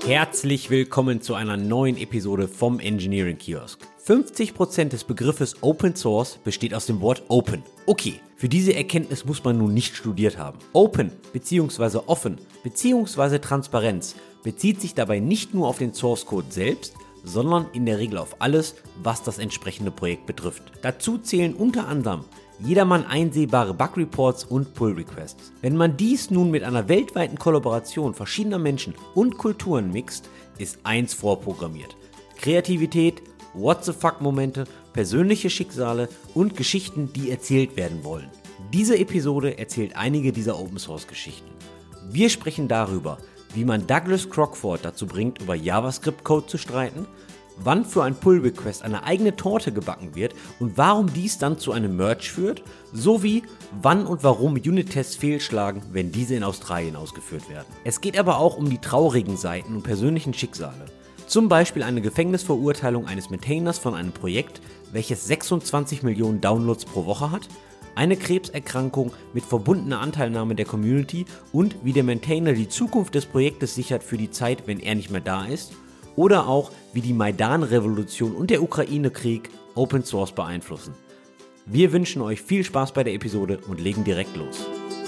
Herzlich willkommen zu einer neuen Episode vom Engineering Kiosk. 50% des Begriffes Open Source besteht aus dem Wort Open. Okay, für diese Erkenntnis muss man nun nicht studiert haben. Open bzw. offen bzw. Transparenz bezieht sich dabei nicht nur auf den Source Code selbst, sondern in der Regel auf alles, was das entsprechende Projekt betrifft. Dazu zählen unter anderem jedermann einsehbare Bug-Reports und Pull-Requests. Wenn man dies nun mit einer weltweiten Kollaboration verschiedener Menschen und Kulturen mixt, ist eins vorprogrammiert: Kreativität, What-the-fuck-Momente, persönliche Schicksale und Geschichten, die erzählt werden wollen. Diese Episode erzählt einige dieser Open-Source-Geschichten. Wir sprechen darüber, wie man Douglas Crockford dazu bringt, über JavaScript-Code zu streiten, wann für ein Pull-Request eine eigene Torte gebacken wird und warum dies dann zu einem Merge führt, sowie wann und warum Unit-Tests fehlschlagen, wenn diese in Australien ausgeführt werden. Es geht aber auch um die traurigen Seiten und persönlichen Schicksale. Zum Beispiel eine Gefängnisverurteilung eines Maintainers von einem Projekt, welches 26 Millionen Downloads pro Woche hat, eine Krebserkrankung mit verbundener Anteilnahme der Community und wie der Maintainer die Zukunft des Projektes sichert für die Zeit, wenn er nicht mehr da ist, oder auch wie die Maidan-Revolution und der Ukraine-Krieg Open Source beeinflussen. Wir wünschen euch viel Spaß bei der Episode und legen direkt los.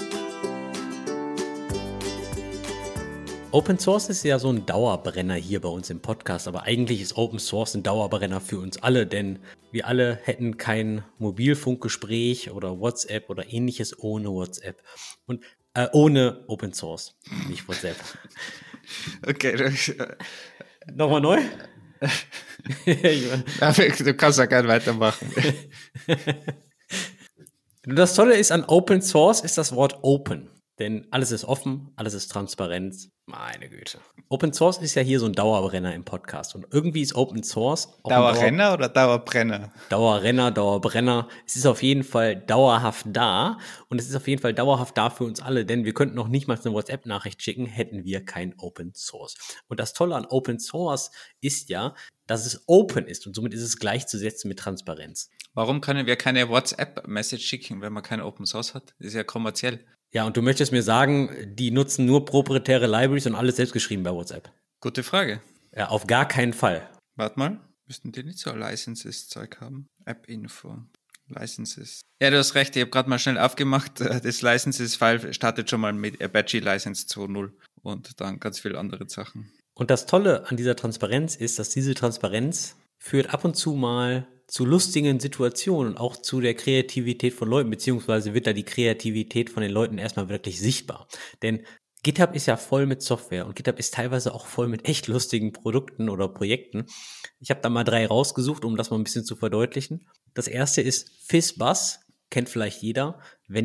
Open Source ist ja so ein Dauerbrenner hier bei uns im Podcast, aber eigentlich ist Open Source ein Dauerbrenner für uns alle, denn wir alle hätten kein Mobilfunkgespräch oder WhatsApp oder ähnliches ohne WhatsApp und ohne Open Source, nicht WhatsApp. Okay. Nochmal neu? Du kannst ja gerne weitermachen. Das Tolle ist an Open Source ist das Wort Open. Denn alles ist offen, alles ist transparent. Meine Güte. Open Source ist ja hier so ein Dauerbrenner im Podcast. Und irgendwie ist Open Source auch Dauerrenner oder Dauerbrenner? Dauerrenner, Dauerbrenner. Es ist auf jeden Fall dauerhaft da. Und es ist auf jeden Fall dauerhaft da für uns alle. Denn wir könnten noch nicht mal eine WhatsApp-Nachricht schicken, hätten wir kein Open Source. Und das Tolle an Open Source ist ja, dass es open ist. Und somit ist es gleichzusetzen mit Transparenz. Warum können wir keine WhatsApp-Message schicken, wenn man keine Open Source hat? Das ist ja kommerziell. Ja, und du möchtest mir sagen, die nutzen nur proprietäre Libraries und alles selbst geschrieben bei WhatsApp? Gute Frage. Ja, auf gar keinen Fall. Warte mal, müssten die nicht so Licenses-Zeug haben? App-Info, Licenses. Ja, du hast recht, ich habe gerade mal schnell aufgemacht. Das Licenses-File startet schon mal mit Apache License 2.0 und dann ganz viele andere Sachen. Und das Tolle an dieser Transparenz ist, dass diese Transparenz führt ab und zu mal zu lustigen Situationen und auch zu der Kreativität von Leuten, beziehungsweise wird da die Kreativität von den Leuten erstmal wirklich sichtbar. Denn GitHub ist ja voll mit Software und GitHub ist teilweise auch voll mit echt lustigen Produkten oder Projekten. Ich habe da mal 3 rausgesucht, um das mal ein bisschen zu verdeutlichen. Das erste ist FizzBuzz, kennt vielleicht jeder,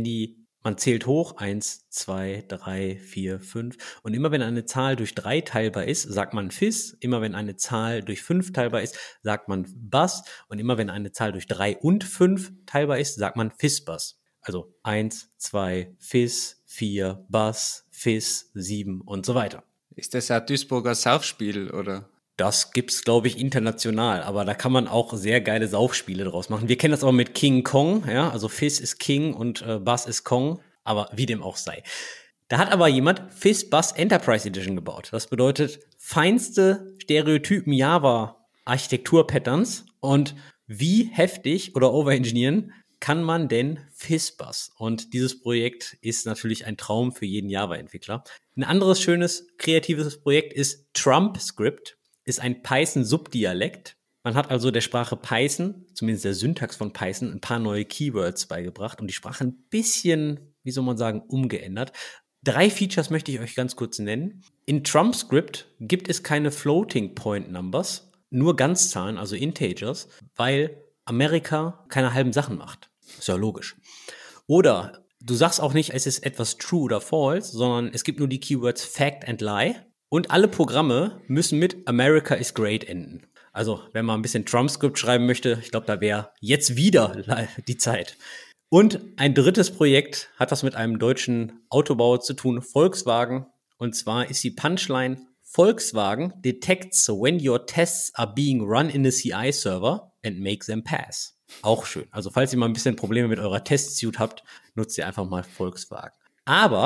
man zählt hoch, 1, 2, 3, 4, 5 und immer wenn eine Zahl durch 3 teilbar ist, sagt man Fizz, immer wenn eine Zahl durch 5 teilbar ist, sagt man Buzz und immer wenn eine Zahl durch 3 und 5 teilbar ist, sagt man FizzBuzz. Also 1, 2, Fizz, 4, Buzz, Fizz, 7 und so weiter. Ist das ein Duisburger Saufspiel, oder? Das gibt's, glaube ich, international, aber da kann man auch sehr geile Saufspiele draus machen. Wir kennen das aber mit King Kong, ja, also Fizz ist King und Buzz ist Kong, aber wie dem auch sei. Da hat aber jemand FizzBuzz Enterprise Edition gebaut. Das bedeutet feinste Stereotypen Java-Architektur-Patterns und wie heftig oder overengineeren kann man denn FizzBuzz? Und dieses Projekt ist natürlich ein Traum für jeden Java-Entwickler. Ein anderes schönes, kreatives Projekt ist TrumpScript. Ist ein Python-Subdialekt. Man hat also der Sprache Python, zumindest der Syntax von Python, ein paar neue Keywords beigebracht und die Sprache ein bisschen, wie soll man sagen, umgeändert. 3 Features möchte ich euch ganz kurz nennen. In TrumpScript gibt es keine Floating Point Numbers, nur Ganzzahlen, also Integers, weil Amerika keine halben Sachen macht. Ist ja logisch. Oder du sagst auch nicht, es ist etwas true oder false, sondern es gibt nur die Keywords fact and lie. Und alle Programme müssen mit America is great enden. Also, wenn man ein bisschen TrumpScript schreiben möchte, ich glaube, da wäre jetzt wieder die Zeit. Und ein drittes Projekt hat was mit einem deutschen Autobauer zu tun, Volkswagen. Und zwar ist die Punchline: Volkswagen detects when your tests are being run in a CI-Server and makes them pass. Auch schön. Also, falls ihr mal ein bisschen Probleme mit eurer Testsuite habt, nutzt ihr einfach mal Volkswagen. Aber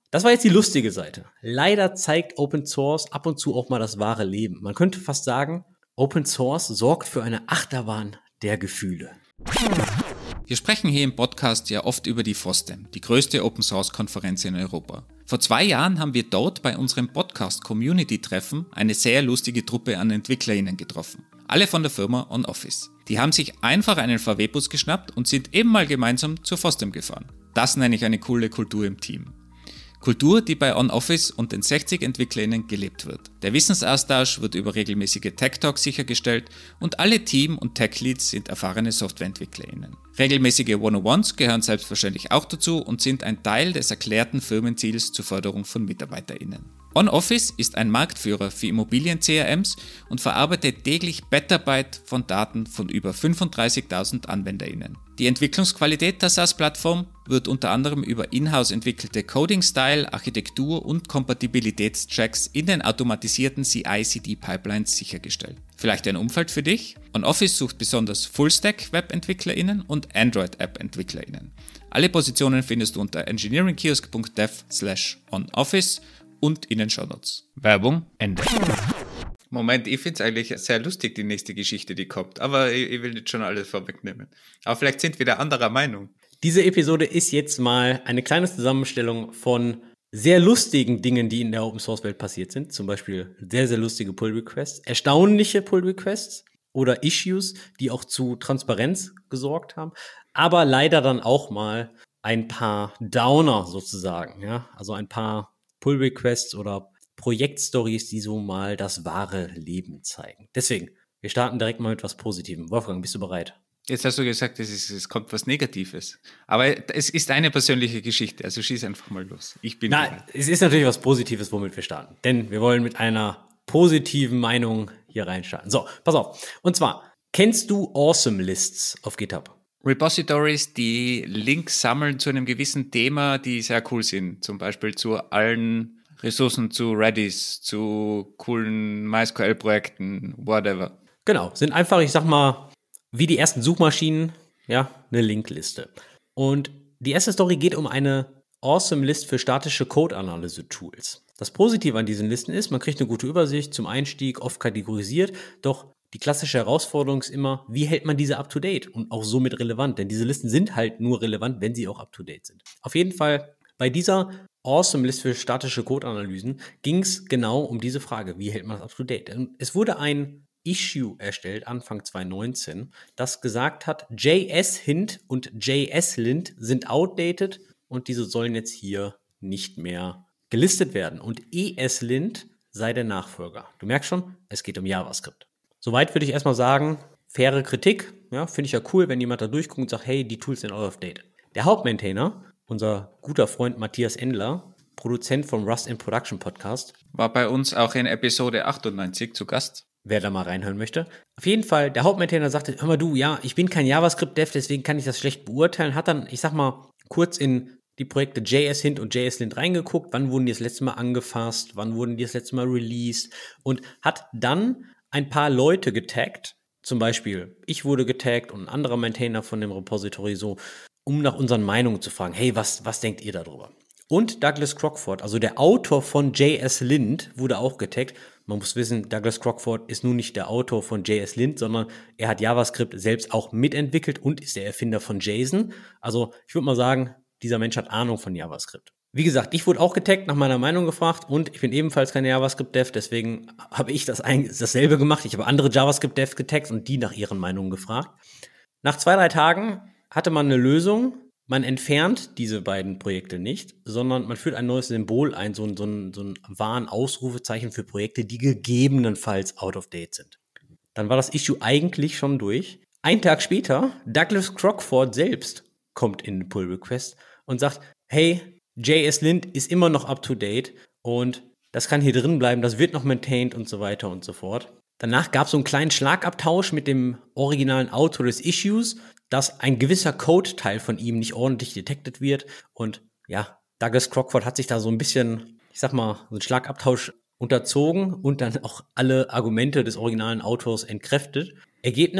Das war jetzt die lustige Seite. Leider zeigt Open Source ab und zu auch mal das wahre Leben. Man könnte fast sagen, Open Source sorgt für eine Achterbahn der Gefühle. Wir sprechen hier im Podcast ja oft über die FOSDEM, die größte Open-Source-Konferenz in Europa. Vor 2 Jahren haben wir dort bei unserem Podcast-Community-Treffen eine sehr lustige Truppe an EntwicklerInnen getroffen. Alle von der Firma OnOffice. Die haben sich einfach einen VW-Bus geschnappt und sind eben mal gemeinsam zur FOSDEM gefahren. Das nenne ich eine coole Kultur im Team. Kultur, die bei OnOffice und den 60 EntwicklerInnen gelebt wird. Der Wissensaustausch wird über regelmäßige Tech-Talks sichergestellt und alle Team- und Tech-Leads sind erfahrene SoftwareentwicklerInnen. Regelmäßige One-on-Ones gehören selbstverständlich auch dazu und sind ein Teil des erklärten Firmenziels zur Förderung von MitarbeiterInnen. OnOffice ist ein Marktführer für Immobilien-CRMs und verarbeitet täglich Petabyte von Daten von über 35.000 AnwenderInnen. Die Entwicklungsqualität der SaaS-Plattform wird unter anderem über in-house entwickelte Coding-Style, Architektur und Kompatibilitätschecks in den automatisierten CI/CD-Pipelines sichergestellt. Vielleicht ein Umfeld für dich? OnOffice sucht besonders Full-Stack-Web-EntwicklerInnen und Android-App-EntwicklerInnen. Alle Positionen findest du unter engineeringkiosk.dev/onoffice und in den Shownotes. Werbung Ende. Moment, ich finde es eigentlich sehr lustig, die nächste Geschichte, die kommt. Aber ich will nicht schon alles vorwegnehmen. Aber vielleicht sind wir da anderer Meinung. Diese Episode ist jetzt mal eine kleine Zusammenstellung von sehr lustigen Dingen, die in der Open-Source-Welt passiert sind. Zum Beispiel sehr, sehr lustige Pull-Requests, erstaunliche Pull-Requests oder Issues, die auch zu Transparenz gesorgt haben. Aber leider dann auch mal ein paar Downer sozusagen. Ja? Also ein paar Pull-Requests oder Projektstories, die so mal das wahre Leben zeigen. Deswegen, wir starten direkt mal mit was Positivem. Wolfgang, bist du bereit? Jetzt hast du gesagt, es kommt was Negatives. Aber es ist eine persönliche Geschichte, also schieß einfach mal los. Ich bin bereit. Es ist natürlich was Positives, womit wir starten. Denn wir wollen mit einer positiven Meinung hier reinstarten. So, pass auf. Und zwar, kennst du Awesome Lists auf GitHub? Repositories, die Links sammeln zu einem gewissen Thema, die sehr cool sind. Zum Beispiel zu allen Ressourcen, zu Redis, zu coolen MySQL-Projekten, whatever. Genau, sind einfach, ich sag mal, wie die ersten Suchmaschinen, ja, eine Linkliste. Und die erste Story geht um eine Awesome List für statische Code-Analyse-Tools. Das Positive an diesen Listen ist, man kriegt eine gute Übersicht zum Einstieg, oft kategorisiert, doch die klassische Herausforderung ist immer, wie hält man diese up-to-date und auch somit relevant? Denn diese Listen sind halt nur relevant, wenn sie auch up-to-date sind. Auf jeden Fall, bei dieser Awesome List für statische Code-Analysen ging es genau um diese Frage, wie hält man das up-to-date? Es wurde ein Issue erstellt, Anfang 2019, das gesagt hat, JS-Hint und JS-Lint sind outdated und diese sollen jetzt hier nicht mehr gelistet werden. Und ES-Lint sei der Nachfolger. Du merkst schon, es geht um JavaScript. Soweit würde ich erstmal sagen, faire Kritik, ja, finde ich ja cool, wenn jemand da durchguckt und sagt, hey, die Tools sind out of date. Der Hauptmaintainer, unser guter Freund Matthias Endler, Produzent vom Rust in Production Podcast, war bei uns auch in Episode 98 zu Gast. Wer da mal reinhören möchte. Auf jeden Fall, der Hauptmaintainer sagte, hör mal du, ja, ich bin kein JavaScript-Dev, deswegen kann ich das schlecht beurteilen, hat dann, ich sag mal, kurz in die Projekte JS-Hint und JS-Lint reingeguckt, wann wurden die das letzte Mal angefasst, wann wurden die das letzte Mal released und hat dann ein paar Leute getaggt, zum Beispiel ich wurde getaggt und ein anderer Maintainer von dem Repository so, um nach unseren Meinungen zu fragen, hey, was denkt ihr darüber? Und Douglas Crockford, also der Autor von JS-Lint, wurde auch getaggt. Man muss wissen, Douglas Crockford ist nun nicht der Autor von JS-Lint, sondern er hat JavaScript selbst auch mitentwickelt und ist der Erfinder von JSON. Also ich würde mal sagen, dieser Mensch hat Ahnung von JavaScript. Wie gesagt, ich wurde auch getaggt, nach meiner Meinung gefragt und ich bin ebenfalls kein JavaScript-Dev, deswegen habe ich dasselbe gemacht. Ich habe andere JavaScript-Devs getaggt und die nach ihren Meinungen gefragt. Nach 2-3 Tagen hatte man eine Lösung. Man entfernt diese beiden Projekte nicht, sondern man führt ein neues Symbol ein, so ein Warn-Ausrufezeichen für Projekte, die gegebenenfalls out of date sind. Dann war das Issue eigentlich schon durch. Einen Tag später, Douglas Crockford selbst kommt in den Pull-Request und sagt, hey, JS-Lint ist immer noch up to date und das kann hier drin bleiben, das wird noch maintained und so weiter und so fort. Danach gab es so einen kleinen Schlagabtausch mit dem originalen Autor des Issues, dass ein gewisser Code-Teil von ihm nicht ordentlich detected wird. Und ja, Douglas Crockford hat sich da so ein bisschen, ich sag mal, so einen Schlagabtausch unterzogen und dann auch alle Argumente des originalen Autors entkräftet. Ergebnis,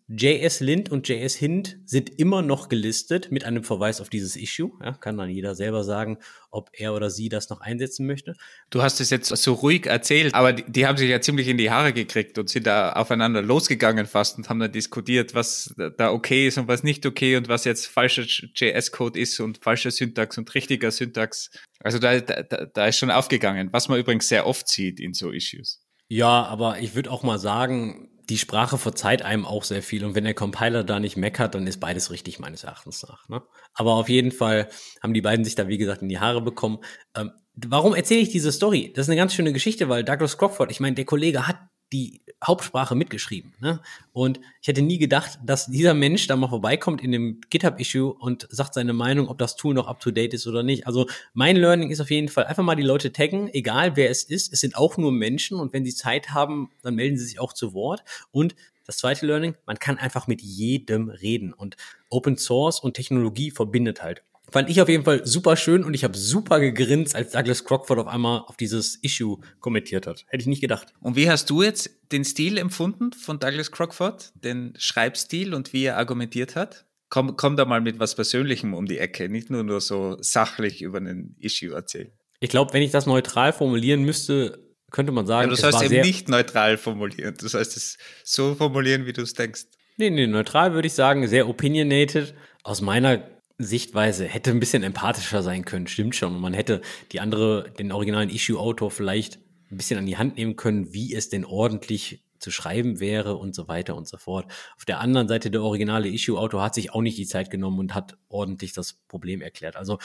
JS Lint und JS Hint sind immer noch gelistet mit einem Verweis auf dieses Issue. Ja, kann dann jeder selber sagen, ob er oder sie das noch einsetzen möchte. Du hast es jetzt so ruhig erzählt, aber die haben sich ja ziemlich in die Haare gekriegt und sind da aufeinander losgegangen fast und haben dann diskutiert, was da okay ist und was nicht okay und was jetzt falscher JS-Code ist und falscher Syntax und richtiger Syntax. Also da ist schon aufgegangen, was man übrigens sehr oft sieht in so Issues. Ja, aber ich würde auch mal sagen, die Sprache verzeiht einem auch sehr viel. Und wenn der Compiler da nicht meckert, dann ist beides richtig, meines Erachtens nach. Ne? Aber auf jeden Fall haben die beiden sich da, wie gesagt, in die Haare bekommen. Warum erzähle ich diese Story? Das ist eine ganz schöne Geschichte, weil Douglas Crockford, ich meine, der Kollege hat die Hauptsprache mitgeschrieben. Ne? Und ich hätte nie gedacht, dass dieser Mensch da mal vorbeikommt in dem GitHub-Issue und sagt seine Meinung, ob das Tool noch up-to-date ist oder nicht. Also mein Learning ist auf jeden Fall, einfach mal die Leute taggen, egal wer es ist. Es sind auch nur Menschen und wenn sie Zeit haben, dann melden sie sich auch zu Wort. Und das zweite Learning, man kann einfach mit jedem reden. Und Open Source und Technologie verbindet halt. Fand ich auf jeden Fall super schön und ich habe super gegrinst, als Douglas Crockford auf einmal auf dieses Issue kommentiert hat. Hätte ich nicht gedacht. Und wie hast du jetzt den Stil empfunden von Douglas Crockford, den Schreibstil und wie er argumentiert hat? Komm da mal mit was Persönlichem um die Ecke, nicht nur so sachlich über ein Issue erzählen. Ich glaube, wenn ich das neutral formulieren müsste, könnte man sagen, ja, du sollst eben nicht neutral formulieren. Du sollst es so formulieren, wie du es denkst. Nee, neutral würde ich sagen, sehr opinionated. Aus meiner Sichtweise hätte ein bisschen empathischer sein können, stimmt schon. Und man hätte den originalen Issue-Autor vielleicht ein bisschen an die Hand nehmen können, wie es denn ordentlich zu schreiben wäre und so weiter und so fort. Auf der anderen Seite, der originale Issue-Autor hat sich auch nicht die Zeit genommen und hat ordentlich das Problem erklärt. Also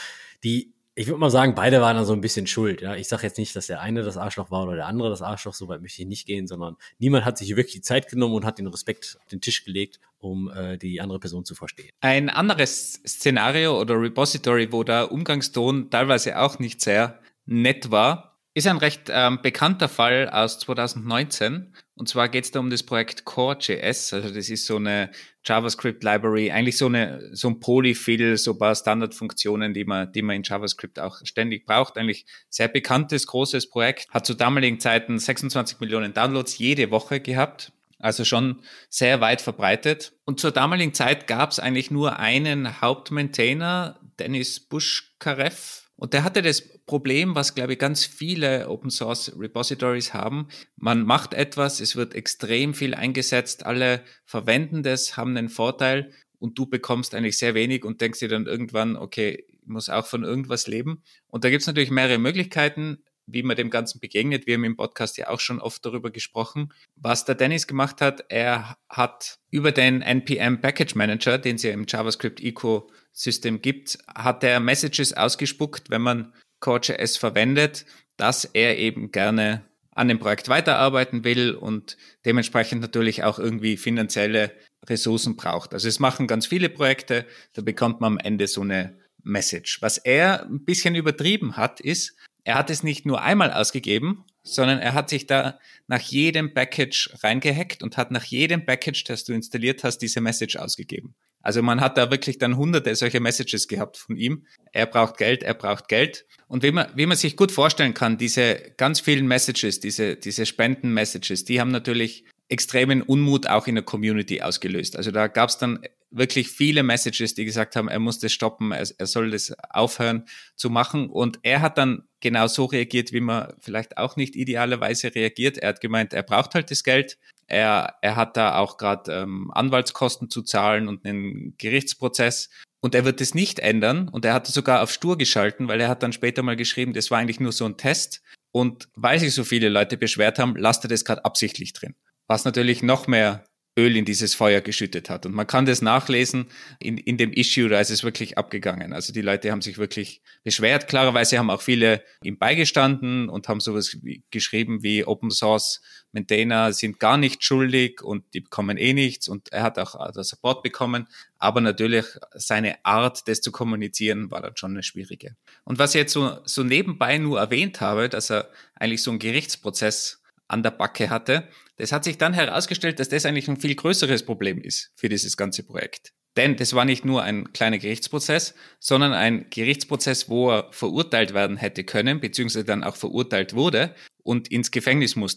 ich würde mal sagen, beide waren da so ein bisschen schuld. Ja, ich sage jetzt nicht, dass der eine das Arschloch war oder der andere das Arschloch, so weit möchte ich nicht gehen, sondern niemand hat sich wirklich die Zeit genommen und hat den Respekt auf den Tisch gelegt, um die andere Person zu verstehen. Ein anderes Szenario oder Repository, wo der Umgangston teilweise auch nicht sehr nett war, ist ein recht bekannter Fall aus 2019. Und zwar geht es da um das Projekt Core.js. Also das ist so eine JavaScript-Library, eigentlich so ein Polyfill, so ein paar Standardfunktionen, die man in JavaScript auch ständig braucht. Eigentlich sehr bekanntes, großes Projekt. Hat zu damaligen Zeiten 26 Millionen Downloads jede Woche gehabt. Also schon sehr weit verbreitet. Und zur damaligen Zeit gab es eigentlich nur einen Hauptmaintainer, Dennis Bushkarev. Und der hatte das Problem, was, glaube ich, ganz viele Open-Source-Repositories haben. Man macht etwas, es wird extrem viel eingesetzt, alle verwenden das, haben einen Vorteil und du bekommst eigentlich sehr wenig und denkst dir dann irgendwann, okay, ich muss auch von irgendwas leben. Und da gibt es natürlich mehrere Möglichkeiten, wie man dem Ganzen begegnet. Wir haben im Podcast ja auch schon oft darüber gesprochen. Was der Dennis gemacht hat, er hat über den NPM Package Manager, den es ja im JavaScript Ecosystem gibt, hat er Messages ausgespuckt, wenn man Core.js verwendet, dass er eben gerne an dem Projekt weiterarbeiten will und dementsprechend natürlich auch irgendwie finanzielle Ressourcen braucht. Also es machen ganz viele Projekte, da bekommt man am Ende so eine Message. Was er ein bisschen übertrieben hat, ist, er hat es nicht nur einmal ausgegeben, sondern er hat sich da nach jedem Package reingehackt und hat nach jedem Package, das du installiert hast, diese Message ausgegeben. Also man hat da wirklich dann hunderte solcher Messages gehabt von ihm. Er braucht Geld, er braucht Geld. Und wie man sich gut vorstellen kann, diese ganz vielen Messages, diese Spenden-Messages, die haben natürlich extremen Unmut auch in der Community ausgelöst. Also da gab es dann wirklich viele Messages, die gesagt haben, er muss das stoppen, er soll das aufhören zu machen. Und er hat dann genau so reagiert, wie man vielleicht auch nicht idealerweise reagiert. Er hat gemeint, er braucht halt das Geld. Er hat da auch gerade Anwaltskosten zu zahlen und einen Gerichtsprozess. Und er wird es nicht ändern. Und er hat sogar auf stur geschalten, weil er hat dann später mal geschrieben, das war eigentlich nur so ein Test. Und weil sich so viele Leute beschwert haben, lasst er das gerade absichtlich drin. Was natürlich noch mehr Öl in dieses Feuer geschüttet hat. Und man kann das nachlesen in dem Issue, da ist es wirklich abgegangen. Also die Leute haben sich wirklich beschwert. Klarerweise haben auch viele ihm beigestanden und haben sowas geschrieben wie Open Source Maintainer sind gar nicht schuldig und die bekommen eh nichts. Und er hat auch das Support bekommen. Aber natürlich seine Art, das zu kommunizieren, war dann schon eine schwierige. Und was ich jetzt so nebenbei nur erwähnt habe, dass er eigentlich so einen Gerichtsprozess an der Backe hatte. Das hat sich dann herausgestellt, dass das eigentlich ein viel größeres Problem ist für dieses ganze Projekt. Denn das war nicht nur ein kleiner Gerichtsprozess, sondern ein Gerichtsprozess, wo er verurteilt werden hätte können, beziehungsweise dann auch verurteilt wurde und ins Gefängnis musste.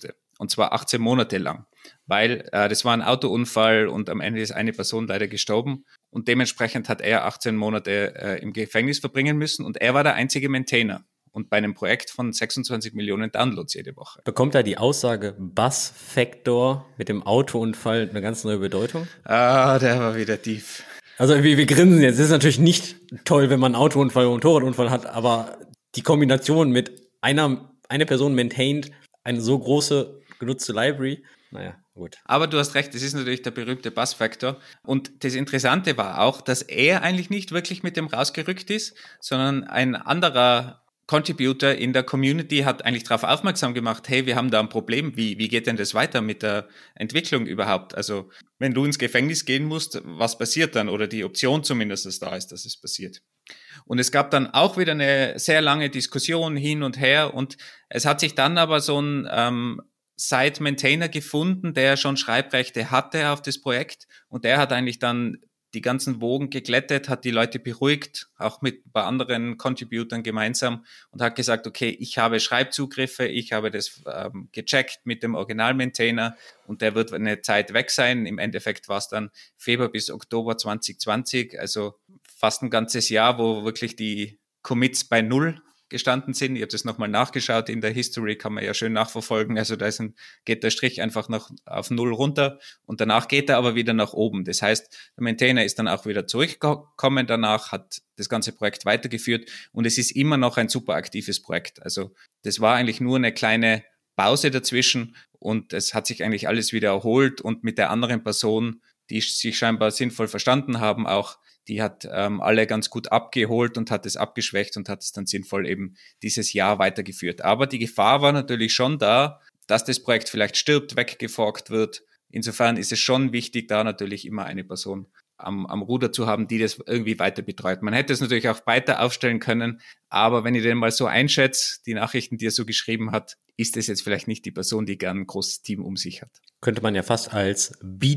und zwar 18 Monate lang, weil das war ein Autounfall und am Ende ist eine Person leider gestorben und dementsprechend hat er 18 Monate im Gefängnis verbringen müssen und er war der einzige Maintainer. Und bei einem Projekt von 26 Millionen Downloads jede Woche. Bekommt da die Aussage Buzz Factor mit dem Autounfall eine ganz neue Bedeutung? Ah, der war wieder tief. Also wir grinsen jetzt. Es ist natürlich nicht toll, wenn man einen Autounfall oder einen Motorradunfall hat, aber die Kombination mit eine Person maintaint eine so große genutzte Library, naja, gut. Aber du hast recht, das ist natürlich der berühmte Buzz-Factor. Und das Interessante war auch, dass er eigentlich nicht wirklich mit dem rausgerückt ist, sondern ein anderer Contributor in der Community hat eigentlich darauf aufmerksam gemacht, hey, wir haben da ein Problem, wie geht denn das weiter mit der Entwicklung überhaupt? Also wenn du ins Gefängnis gehen musst, was passiert dann? Oder die Option zumindest da ist, dass es passiert. Und es gab dann auch wieder eine sehr lange Diskussion hin und her und es hat sich dann aber so ein Site-Maintainer gefunden, der schon Schreibrechte hatte auf das Projekt und der hat eigentlich dann die ganzen Wogen geglättet, hat die Leute beruhigt, auch mit ein paar anderen Contributern gemeinsam und hat gesagt, okay, ich habe Schreibzugriffe, ich habe das gecheckt mit dem Original-Maintainer und der wird eine Zeit weg sein. Im Endeffekt war es dann Februar bis Oktober 2020, also fast ein ganzes Jahr, wo wirklich die Commits bei 0 gestanden sind. Ich habe das nochmal nachgeschaut, in der History kann man ja schön nachverfolgen, also geht der Strich einfach noch auf 0 runter und danach geht er aber wieder nach oben. Das heißt, der Maintainer ist dann auch wieder zurückgekommen danach, hat das ganze Projekt weitergeführt und es ist immer noch ein super aktives Projekt. Also das war eigentlich nur eine kleine Pause dazwischen und es hat sich eigentlich alles wieder erholt und mit der anderen Person, die sich scheinbar sinnvoll verstanden haben, auch die hat alle ganz gut abgeholt und hat es abgeschwächt und hat es dann sinnvoll eben dieses Jahr weitergeführt. Aber die Gefahr war natürlich schon da, dass das Projekt vielleicht stirbt, weggeforkt wird. Insofern ist es schon wichtig, da natürlich immer eine Person am Ruder zu haben, die das irgendwie weiter betreut. Man hätte es natürlich auch weiter aufstellen können, aber wenn ich den mal so einschätze, die Nachrichten, die er so geschrieben hat, ist es jetzt vielleicht nicht die Person, die gern ein großes Team um sich hat. Könnte man ja fast als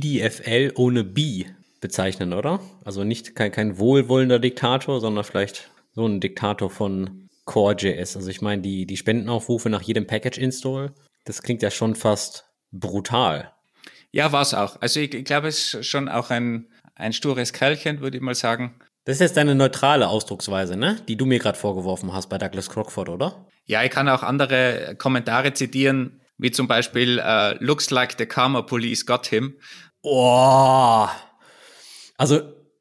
BDFL ohne B bezeichnen, oder? Also nicht kein wohlwollender Diktator, sondern vielleicht so ein Diktator von Core.js. Also ich meine, die Spendenaufrufe nach jedem Package-Install, das klingt ja schon fast brutal. Ja, war es auch. Also ich glaube, es ist schon auch ein stures Kerlchen, würde ich mal sagen. Das ist jetzt deine neutrale Ausdrucksweise, ne? Die du mir gerade vorgeworfen hast bei Douglas Crockford, oder? Ja, ich kann auch andere Kommentare zitieren, wie zum Beispiel looks like the Karma Police got him. Oh, also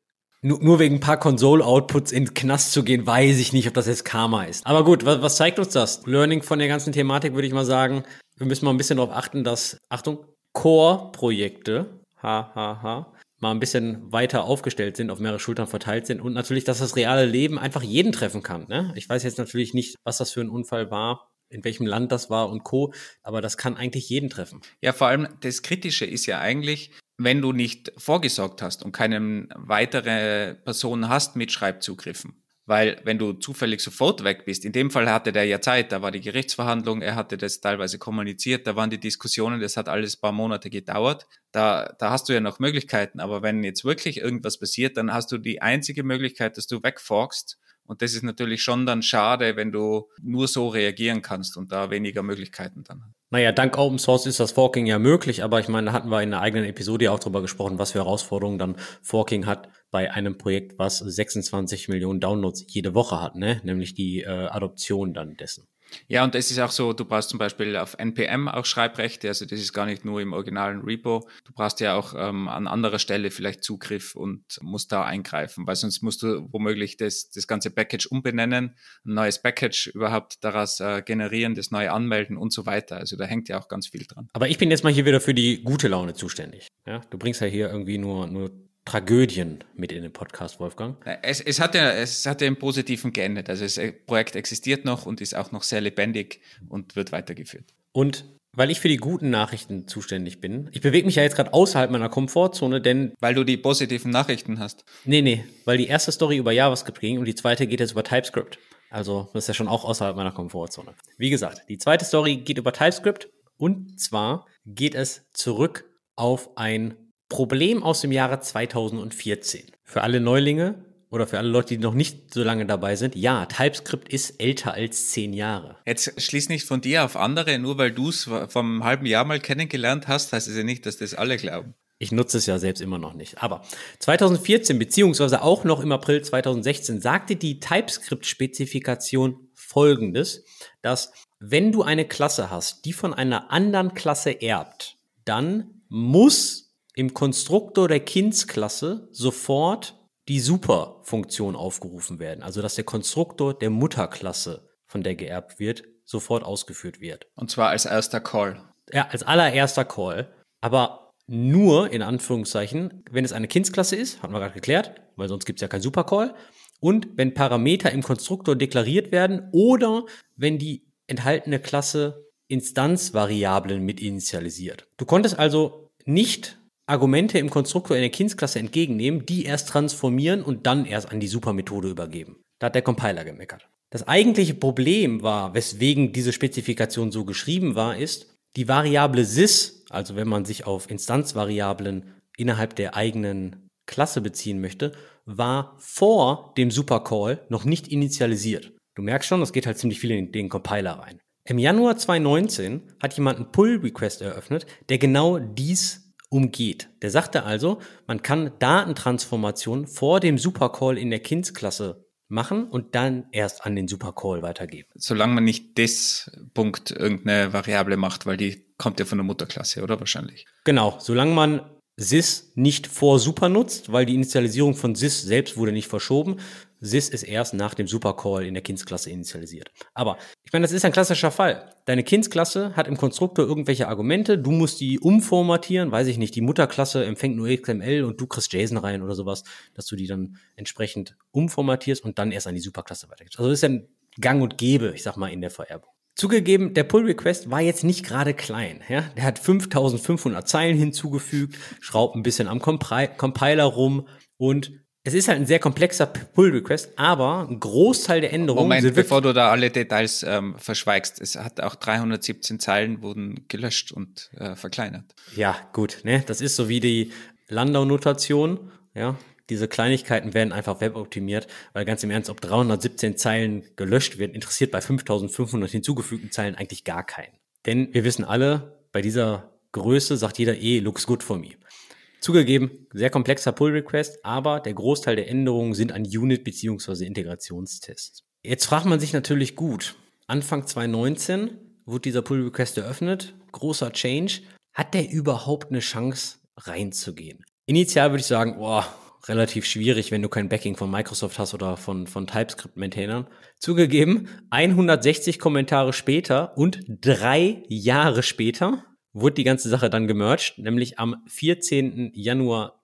nur wegen ein paar Console-Outputs in den Knast zu gehen, weiß ich nicht, ob das jetzt Karma ist. Aber gut, was zeigt uns das? Learning von der ganzen Thematik würde ich mal sagen, wir müssen mal ein bisschen darauf achten, dass, Achtung, Core-Projekte, mal ein bisschen weiter aufgestellt sind, auf mehrere Schultern verteilt sind und natürlich, dass das reale Leben einfach jeden treffen kann. Ne? Ich weiß jetzt natürlich nicht, was das für ein Unfall war, in welchem Land das war und Co., aber das kann eigentlich jeden treffen. Ja, vor allem das Kritische ist ja eigentlich, wenn du nicht vorgesorgt hast und keine weitere Person hast mit Schreibzugriffen. Weil wenn du zufällig sofort weg bist, in dem Fall hatte der ja Zeit, da war die Gerichtsverhandlung, er hatte das teilweise kommuniziert, da waren die Diskussionen, das hat alles ein paar Monate gedauert. Da hast du ja noch Möglichkeiten, aber wenn jetzt wirklich irgendwas passiert, dann hast du die einzige Möglichkeit, dass du wegforkst. Und das ist natürlich schon dann schade, wenn du nur so reagieren kannst und da weniger Möglichkeiten dann hast. Naja, dank Open Source ist das Forking ja möglich, aber ich meine, da hatten wir in einer eigenen Episode ja auch drüber gesprochen, was für Herausforderungen dann Forking hat bei einem Projekt, was 26 Millionen Downloads jede Woche hat, ne? Nämlich die Adoption dann dessen. Ja, und es ist auch so, du brauchst zum Beispiel auf NPM auch Schreibrechte, also das ist gar nicht nur im originalen Repo. Du brauchst ja auch an anderer Stelle vielleicht Zugriff und musst da eingreifen, weil sonst musst du womöglich das ganze Package umbenennen, ein neues Package überhaupt daraus generieren, das neu anmelden und so weiter. Also da hängt ja auch ganz viel dran. Aber ich bin jetzt mal hier wieder für die gute Laune zuständig. Ja? Du bringst ja hier irgendwie nur Tragödien mit in den Podcast, Wolfgang. Es hat ja im Positiven geendet. Also das Projekt existiert noch und ist auch noch sehr lebendig und wird weitergeführt. Und weil ich für die guten Nachrichten zuständig bin, ich bewege mich ja jetzt gerade außerhalb meiner Komfortzone, denn... Weil du die positiven Nachrichten hast. Nee, weil die erste Story über JavaScript ging und die zweite geht jetzt über TypeScript. Also das ist ja schon auch außerhalb meiner Komfortzone. Wie gesagt, die zweite Story geht über TypeScript und zwar geht es zurück auf ein Problem aus dem Jahre 2014. Für alle Neulinge, oder für alle Leute, die noch nicht so lange dabei sind, ja, TypeScript ist älter als 10 Jahre. Jetzt schließ nicht von dir auf andere, nur weil du es vom halben Jahr mal kennengelernt hast, heißt es ja nicht, dass das alle glauben. Ich nutze es ja selbst immer noch nicht. Aber 2014 beziehungsweise auch noch im April 2016 sagte die TypeScript-Spezifikation Folgendes, dass wenn du eine Klasse hast, die von einer anderen Klasse erbt, dann muss im Konstruktor der Kindsklasse sofort die Super-Funktion aufgerufen werden. Also dass der Konstruktor der Mutterklasse, von der geerbt wird, sofort ausgeführt wird. Und zwar als erster Call. Ja, als allererster Call. Aber nur, in Anführungszeichen, wenn es eine Kindsklasse ist, hatten wir gerade geklärt, weil sonst gibt es ja keinen Supercall. Und wenn Parameter im Konstruktor deklariert werden oder wenn die enthaltene Klasse Instanzvariablen mit initialisiert. Du konntest also nicht Argumente im Konstruktor in der Kindsklasse entgegennehmen, die erst transformieren und dann erst an die Supermethode übergeben. Da hat der Compiler gemeckert. Das eigentliche Problem war, weswegen diese Spezifikation so geschrieben war, ist, die Variable sys, also wenn man sich auf Instanzvariablen innerhalb der eigenen Klasse beziehen möchte, war vor dem Supercall noch nicht initialisiert. Du merkst schon, das geht halt ziemlich viel in den Compiler rein. Im Januar 2019 hat jemand einen Pull-Request eröffnet, der genau dies umgeht. Der sagte also, man kann Datentransformation vor dem Supercall in der Kindsklasse machen und dann erst an den Supercall weitergeben. Solange man nicht des Punkt irgendeine Variable macht, weil die kommt ja von der Mutterklasse, oder wahrscheinlich? Genau, solange man sys nicht vor super nutzt, weil die Initialisierung von sys selbst wurde nicht verschoben. Sys ist erst nach dem Supercall in der Kindsklasse initialisiert. Aber ich meine, das ist ein klassischer Fall. Deine Kindsklasse hat im Konstruktor irgendwelche Argumente, du musst die umformatieren, weiß ich nicht, die Mutterklasse empfängt nur XML und du kriegst JSON rein oder sowas, dass du die dann entsprechend umformatierst und dann erst an die Superklasse weitergibst. Also das ist ja ein Gang und Gäbe, ich sag mal, in der Vererbung. Zugegeben, der Pull-Request war jetzt nicht gerade klein. Ja? Der hat 5500 Zeilen hinzugefügt, schraubt ein bisschen am Compiler rum und es ist halt ein sehr komplexer Pull-Request, aber ein Großteil der Änderungen Moment, bevor du da alle Details verschweigst, es hat auch 317 Zeilen wurden gelöscht und verkleinert. Ja, gut, ne? Das ist so wie die Landau-Notation, ja. Diese Kleinigkeiten werden einfach weboptimiert, weil ganz im Ernst, ob 317 Zeilen gelöscht werden, interessiert bei 5500 hinzugefügten Zeilen eigentlich gar keinen. Denn wir wissen alle, bei dieser Größe sagt jeder looks good for me. Zugegeben, sehr komplexer Pull-Request, aber der Großteil der Änderungen sind an Unit- bzw. Integrationstests. Jetzt fragt man sich natürlich gut, Anfang 2019 wurde dieser Pull-Request eröffnet, großer Change, hat der überhaupt eine Chance reinzugehen? Initial würde ich sagen, relativ schwierig, wenn du kein Backing von Microsoft hast oder von TypeScript-Maintainern. Zugegeben, 160 Kommentare später und 3 Jahre später wurde die ganze Sache dann gemerged, nämlich am 14. Januar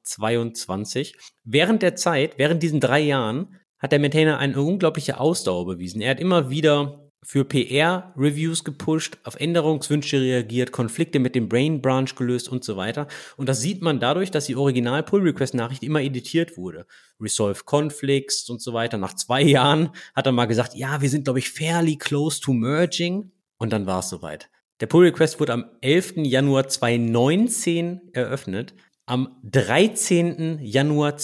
2022. Während diesen 3 Jahren, hat der Maintainer eine unglaubliche Ausdauer bewiesen. Er hat immer wieder für PR-Reviews gepusht, auf Änderungswünsche reagiert, Konflikte mit dem Brain Branch gelöst und so weiter. Und das sieht man dadurch, dass die Original-Pull-Request-Nachricht immer editiert wurde. Resolve Conflicts und so weiter. Nach 2 Jahren hat er mal gesagt, ja, wir sind, glaube ich, fairly close to merging. Und dann war es soweit. Der Pull-Request wurde am 11. Januar 2019 eröffnet. Am 13. Januar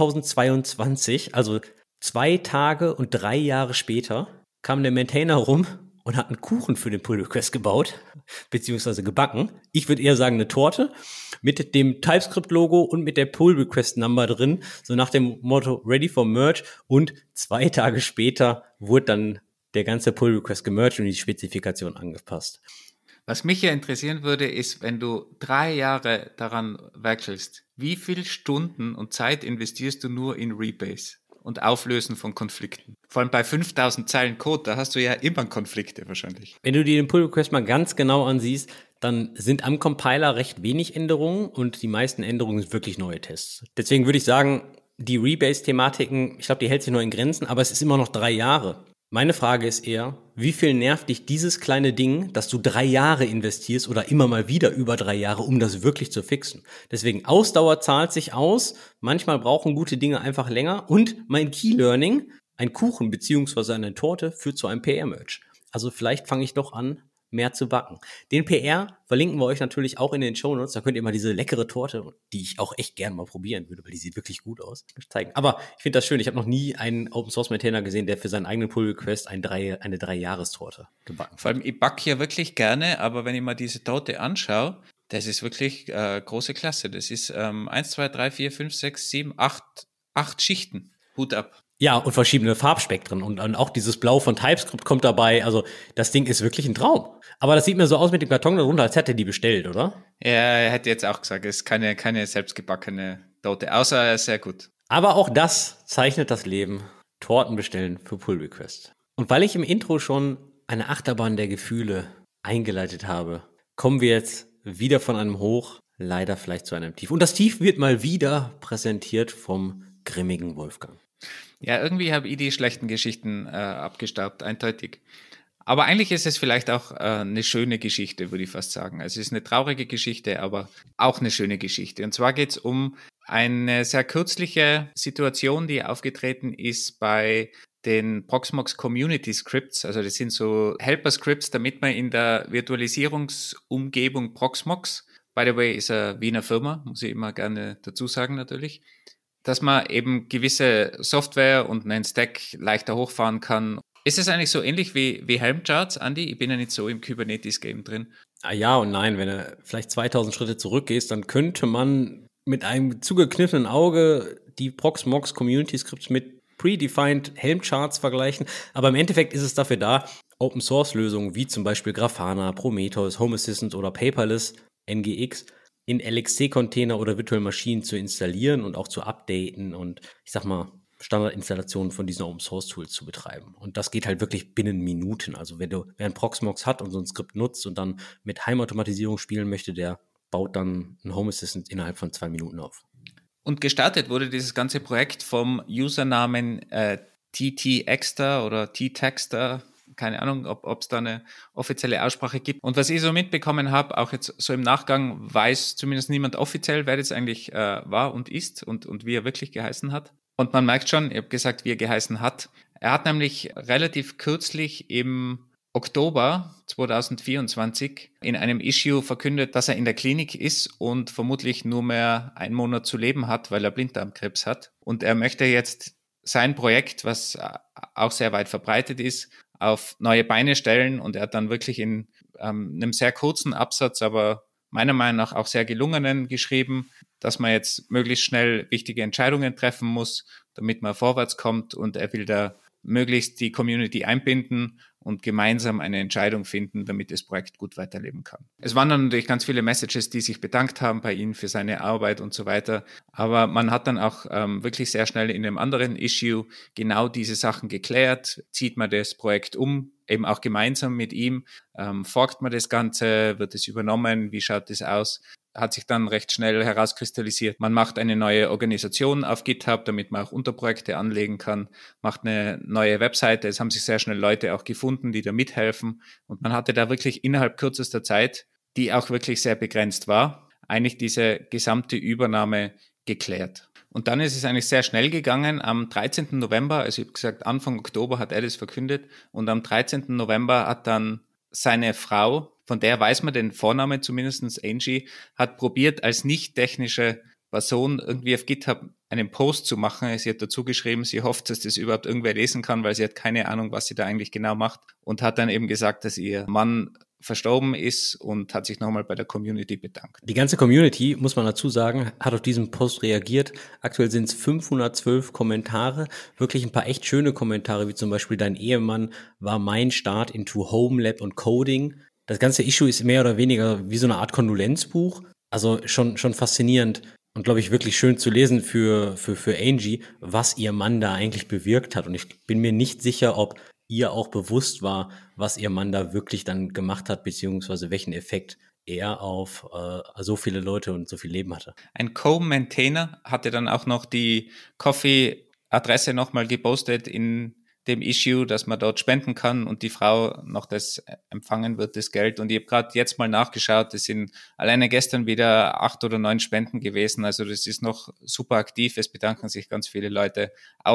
2022, also 2 Tage und 3 Jahre später, kam der Maintainer rum und hat einen Kuchen für den Pull-Request gebaut, beziehungsweise gebacken. Ich würde eher sagen eine Torte mit dem TypeScript-Logo und mit der Pull-Request-Number drin, so nach dem Motto Ready for Merge. Und 2 Tage später wurde dann der ganze Pull-Request gemerged und die Spezifikation angepasst. Was mich ja interessieren würde, ist, wenn du 3 Jahre daran werkelst, wie viele Stunden und Zeit investierst du nur in Rebase und Auflösen von Konflikten? Vor allem bei 5000 Zeilen Code, da hast du ja immer Konflikte wahrscheinlich. Wenn du dir den Pull-Request mal ganz genau ansiehst, dann sind am Compiler recht wenig Änderungen und die meisten Änderungen sind wirklich neue Tests. Deswegen würde ich sagen, die Rebase-Thematiken, ich glaube, die hält sich noch in Grenzen, aber es ist immer noch 3 Jahre. Meine Frage ist eher, wie viel nervt dich dieses kleine Ding, dass du 3 Jahre investierst oder immer mal wieder über 3 Jahre, um das wirklich zu fixen? Deswegen, Ausdauer zahlt sich aus. Manchmal brauchen gute Dinge einfach länger. Und mein Key Learning, ein Kuchen bzw. eine Torte führt zu einem PR-Merge. Also vielleicht fange ich doch an, mehr zu backen. Den PR verlinken wir euch natürlich auch in den Shownotes. Da könnt ihr mal diese leckere Torte, die ich auch echt gerne mal probieren würde, weil die sieht wirklich gut aus, zeigen. Aber ich finde das schön. Ich habe noch nie einen Open-Source-Maintainer gesehen, der für seinen eigenen Pull-Request eine 3-Jahrestorte gebacken hat. Vor allem, ich backe ja wirklich gerne, aber wenn ich mal diese Torte anschaue, das ist wirklich große Klasse. Das ist 1, 2, 3, 4, 5, 6, 7, 8 Schichten. Hut ab. Ja, und verschiedene Farbspektren und auch dieses Blau von TypeScript kommt dabei. Also das Ding ist wirklich ein Traum. Aber das sieht mir so aus mit dem Karton darunter, als hätte er die bestellt, oder? Ja, er hätte jetzt auch gesagt, es ist keine selbstgebackene Torte, außer sehr gut. Aber auch das zeichnet das Leben. Torten bestellen für Pull Request. Und weil ich im Intro schon eine Achterbahn der Gefühle eingeleitet habe, kommen wir jetzt wieder von einem Hoch, leider vielleicht zu einem Tief. Und das Tief wird mal wieder präsentiert vom grimmigen Wolfgang. Ja, irgendwie habe ich die schlechten Geschichten abgestaubt, eindeutig. Aber eigentlich ist es vielleicht auch eine schöne Geschichte, würde ich fast sagen. Also es ist eine traurige Geschichte, aber auch eine schöne Geschichte. Und zwar geht es um eine sehr kürzliche Situation, die aufgetreten ist bei den Proxmox Community Scripts. Also das sind so Helper Scripts, damit man in der Virtualisierungsumgebung Proxmox, by the way, ist eine Wiener Firma, muss ich immer gerne dazu sagen natürlich, dass man eben gewisse Software und einen Stack leichter hochfahren kann. Ist es eigentlich so ähnlich wie Helm-Charts, Andi? Ich bin ja nicht so im Kubernetes-Game drin. Ja und nein, wenn du vielleicht 2000 Schritte zurückgehst, dann könnte man mit einem zugekniffenen Auge die Proxmox Community Scripts mit predefined Helm-Charts vergleichen. Aber im Endeffekt ist es dafür da, Open-Source-Lösungen wie zum Beispiel Grafana, Prometheus, Home Assistant oder Paperless, NGX, in LXC-Container oder virtuellen Maschinen zu installieren und auch zu updaten und ich sag mal, Standardinstallationen von diesen Open-Source-Tools zu betreiben. Und das geht halt wirklich binnen Minuten. Also wer ein Proxmox hat und so ein Skript nutzt und dann mit Heimautomatisierung spielen möchte, der baut dann ein Home Assistant innerhalb von 2 Minuten auf. Und gestartet wurde dieses ganze Projekt vom Usernamen TTExter oder T-Texter. Keine Ahnung, ob es da eine offizielle Aussprache gibt. Und was ich so mitbekommen habe, auch jetzt so im Nachgang, weiß zumindest niemand offiziell, wer das eigentlich war und ist und wie er wirklich geheißen hat. Und man merkt schon, ich habe gesagt, wie er geheißen hat. Er hat nämlich relativ kürzlich im Oktober 2024 in einem Issue verkündet, dass er in der Klinik ist und vermutlich nur mehr 1 Monat zu leben hat, weil er Blinddarmkrebs hat. Und er möchte jetzt sein Projekt, was auch sehr weit verbreitet ist, auf neue Beine stellen. Und er hat dann wirklich in einem sehr kurzen Absatz, aber meiner Meinung nach auch sehr gelungenen geschrieben, dass man jetzt möglichst schnell wichtige Entscheidungen treffen muss, damit man vorwärts kommt. Und er will da möglichst die Community einbinden und gemeinsam eine Entscheidung finden, damit das Projekt gut weiterleben kann. Es waren dann natürlich ganz viele Messages, die sich bedankt haben bei ihm für seine Arbeit und so weiter. Aber man hat dann auch wirklich sehr schnell in einem anderen Issue genau diese Sachen geklärt. Zieht man das Projekt um, eben auch gemeinsam mit ihm? Forkt man das Ganze? Wird es übernommen? Wie schaut das aus? Hat sich dann recht schnell herauskristallisiert. Man macht eine neue Organisation auf GitHub, damit man auch Unterprojekte anlegen kann, macht eine neue Webseite. Es haben sich sehr schnell Leute auch gefunden, die da mithelfen. Und man hatte da wirklich innerhalb kürzester Zeit, die auch wirklich sehr begrenzt war, eigentlich diese gesamte Übernahme geklärt. Und dann ist es eigentlich sehr schnell gegangen. Am 13. November, also ich habe gesagt, Anfang Oktober hat er das verkündet. Und am 13. November hat dann seine Frau, von der weiß man den Vornamen zumindest, Angie, hat probiert, als nicht technische Person irgendwie auf GitHub einen Post zu machen. Sie hat dazu geschrieben, sie hofft, dass das überhaupt irgendwer lesen kann, weil sie hat keine Ahnung, was sie da eigentlich genau macht. Und hat dann eben gesagt, dass ihr Mann verstorben ist und hat sich nochmal bei der Community bedankt. Die ganze Community, muss man dazu sagen, hat auf diesen Post reagiert. Aktuell sind es 512 Kommentare, wirklich ein paar echt schöne Kommentare, wie zum Beispiel: Dein Ehemann war mein Start into Home Lab und Coding. Das ganze Issue ist mehr oder weniger wie so eine Art Kondolenzbuch. Also schon faszinierend und, glaube ich, wirklich schön zu lesen für Angie, was ihr Mann da eigentlich bewirkt hat. Und ich bin mir nicht sicher, ob ihr auch bewusst war, was ihr Mann da wirklich dann gemacht hat, beziehungsweise welchen Effekt er auf so viele Leute und so viel Leben hatte. Ein Co-Maintainer hatte dann auch noch die Coffee-Adresse nochmal gepostet in dem Issue, dass man dort spenden kann und die Frau noch das empfangen wird, das Geld. Und ich habe gerade jetzt mal nachgeschaut, es sind alleine gestern wieder 8 oder 9 Spenden gewesen. Also das ist noch super aktiv. Es bedanken sich ganz viele Leute, auch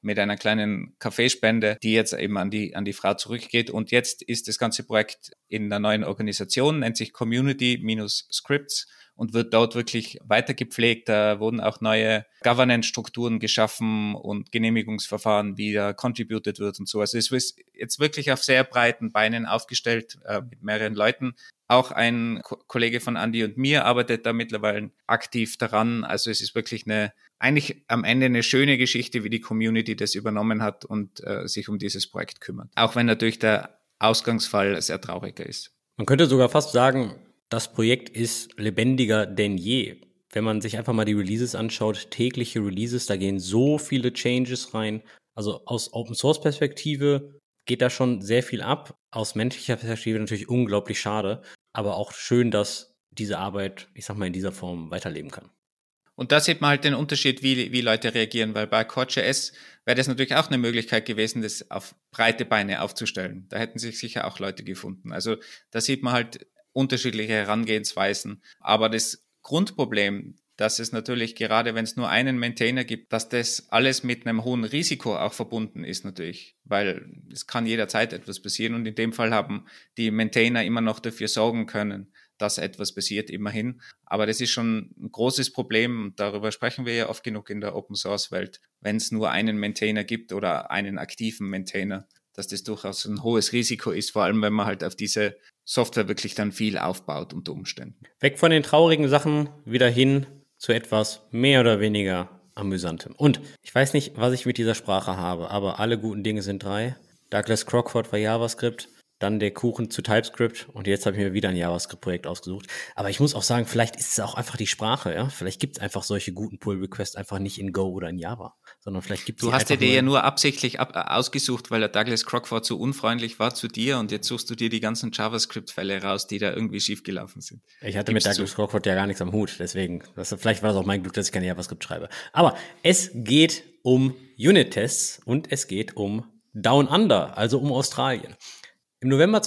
mit einer kleinen Kaffeespende, die jetzt eben an die Frau zurückgeht. Und jetzt ist das ganze Projekt in einer neuen Organisation, nennt sich Community-Scripts und wird dort wirklich weiter gepflegt. Da wurden auch neue Governance-Strukturen geschaffen und Genehmigungsverfahren, wie da contributed wird und so. Also es ist jetzt wirklich auf sehr breiten Beinen aufgestellt mit mehreren Leuten. Auch ein Kollege von Andy und mir arbeitet da mittlerweile aktiv daran. Also es ist wirklich eigentlich am Ende eine schöne Geschichte, wie die Community das übernommen hat und sich um dieses Projekt kümmert. Auch wenn natürlich der Ausgangsfall sehr trauriger ist. Man könnte sogar fast sagen, das Projekt ist lebendiger denn je. Wenn man sich einfach mal die Releases anschaut, tägliche Releases, da gehen so viele Changes rein. Also aus Open-Source-Perspektive geht da schon sehr viel ab. Aus menschlicher Perspektive natürlich unglaublich schade, aber auch schön, dass diese Arbeit, ich sag mal, in dieser Form weiterleben kann. Und da sieht man halt den Unterschied, wie Leute reagieren, weil bei Core.js wäre das natürlich auch eine Möglichkeit gewesen, das auf breite Beine aufzustellen. Da hätten sich sicher auch Leute gefunden. Also da sieht man halt unterschiedliche Herangehensweisen. Aber das Grundproblem, dass es natürlich gerade, wenn es nur einen Maintainer gibt, dass das alles mit einem hohen Risiko auch verbunden ist natürlich, weil es kann jederzeit etwas passieren und in dem Fall haben die Maintainer immer noch dafür sorgen können, dass etwas passiert, immerhin. Aber das ist schon ein großes Problem und darüber sprechen wir ja oft genug in der Open-Source-Welt, wenn es nur einen Maintainer gibt oder einen aktiven Maintainer, dass das durchaus ein hohes Risiko ist, vor allem wenn man halt auf diese Software wirklich dann viel aufbaut unter Umständen. Weg von den traurigen Sachen, wieder hin zu etwas mehr oder weniger Amüsantem. Und ich weiß nicht, was ich mit dieser Sprache habe, aber alle guten Dinge sind drei. Douglas Crockford war JavaScript, dann der Kuchen zu TypeScript und jetzt habe ich mir wieder ein JavaScript-Projekt ausgesucht. Aber ich muss auch sagen, vielleicht ist es auch einfach die Sprache, ja. Vielleicht gibt es einfach solche guten Pull-Requests einfach nicht in Go oder in Java, sondern vielleicht gibt es. Du hast dir ja nur absichtlich ausgesucht, weil der Douglas Crockford so unfreundlich war zu dir und jetzt suchst du dir die ganzen JavaScript-Fälle raus, die da irgendwie schiefgelaufen sind. Ich hatte mit Douglas Crockford ja gar nichts am Hut, deswegen, vielleicht war das auch mein Glück, dass ich kein JavaScript schreibe. Aber es geht um Unit-Tests und es geht um Down Under, also um Australien. Im November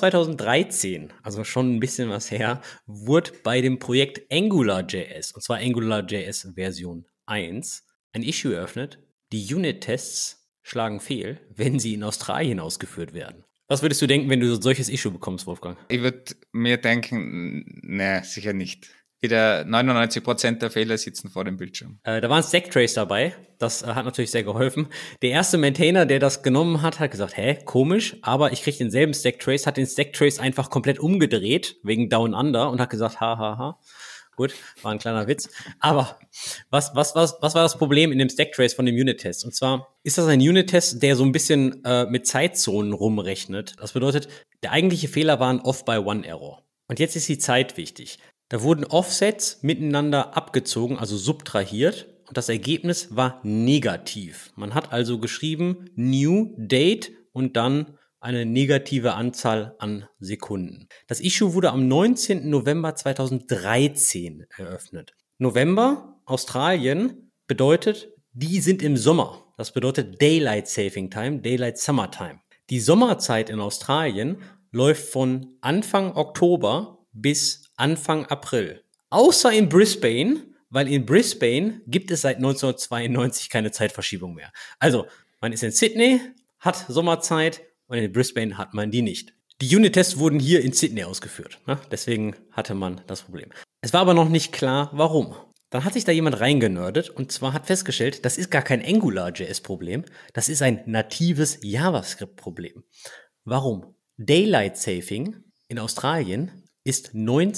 2013, also schon ein bisschen was her, wurde bei dem Projekt AngularJS, und zwar AngularJS Version 1, ein Issue eröffnet. Die Unit-Tests schlagen fehl, wenn sie in Australien ausgeführt werden. Was würdest du denken, wenn du ein solches Issue bekommst, Wolfgang? Ich würde mir denken, ne, sicher nicht. Wieder 99% der Fehler sitzen vor dem Bildschirm. Da waren Stacktrace dabei. Das hat natürlich sehr geholfen. Der erste Maintainer, der das genommen hat, hat gesagt, komisch, aber ich kriege denselben Stacktrace, hat den Stacktrace einfach komplett umgedreht, wegen Down Under und hat gesagt, ha. Gut, war ein kleiner Witz. Aber was war das Problem in dem Stacktrace von dem Unit-Test? Und zwar ist das ein Unit-Test, der so ein bisschen mit Zeitzonen rumrechnet. Das bedeutet, der eigentliche Fehler war ein Off-by-One-Error. Und jetzt ist die Zeit wichtig. Da wurden Offsets miteinander abgezogen, also subtrahiert, und das Ergebnis war negativ. Man hat also geschrieben New Date und dann eine negative Anzahl an Sekunden. Das Issue wurde am 19. November 2013 eröffnet. November, Australien, bedeutet, die sind im Sommer. Das bedeutet Daylight Saving Time, Daylight Summer Time. Die Sommerzeit in Australien läuft von Anfang Oktober bis Anfang April. Außer in Brisbane, weil in Brisbane gibt es seit 1992 keine Zeitverschiebung mehr. Also, man ist in Sydney, hat Sommerzeit und in Brisbane hat man die nicht. Die Unit-Tests wurden hier in Sydney ausgeführt. Ne? Deswegen hatte man das Problem. Es war aber noch nicht klar, warum. Dann hat sich da jemand reingenördet und zwar hat festgestellt, das ist gar kein AngularJS-Problem, das ist ein natives JavaScript-Problem. Warum? Daylight Saving in Australien ist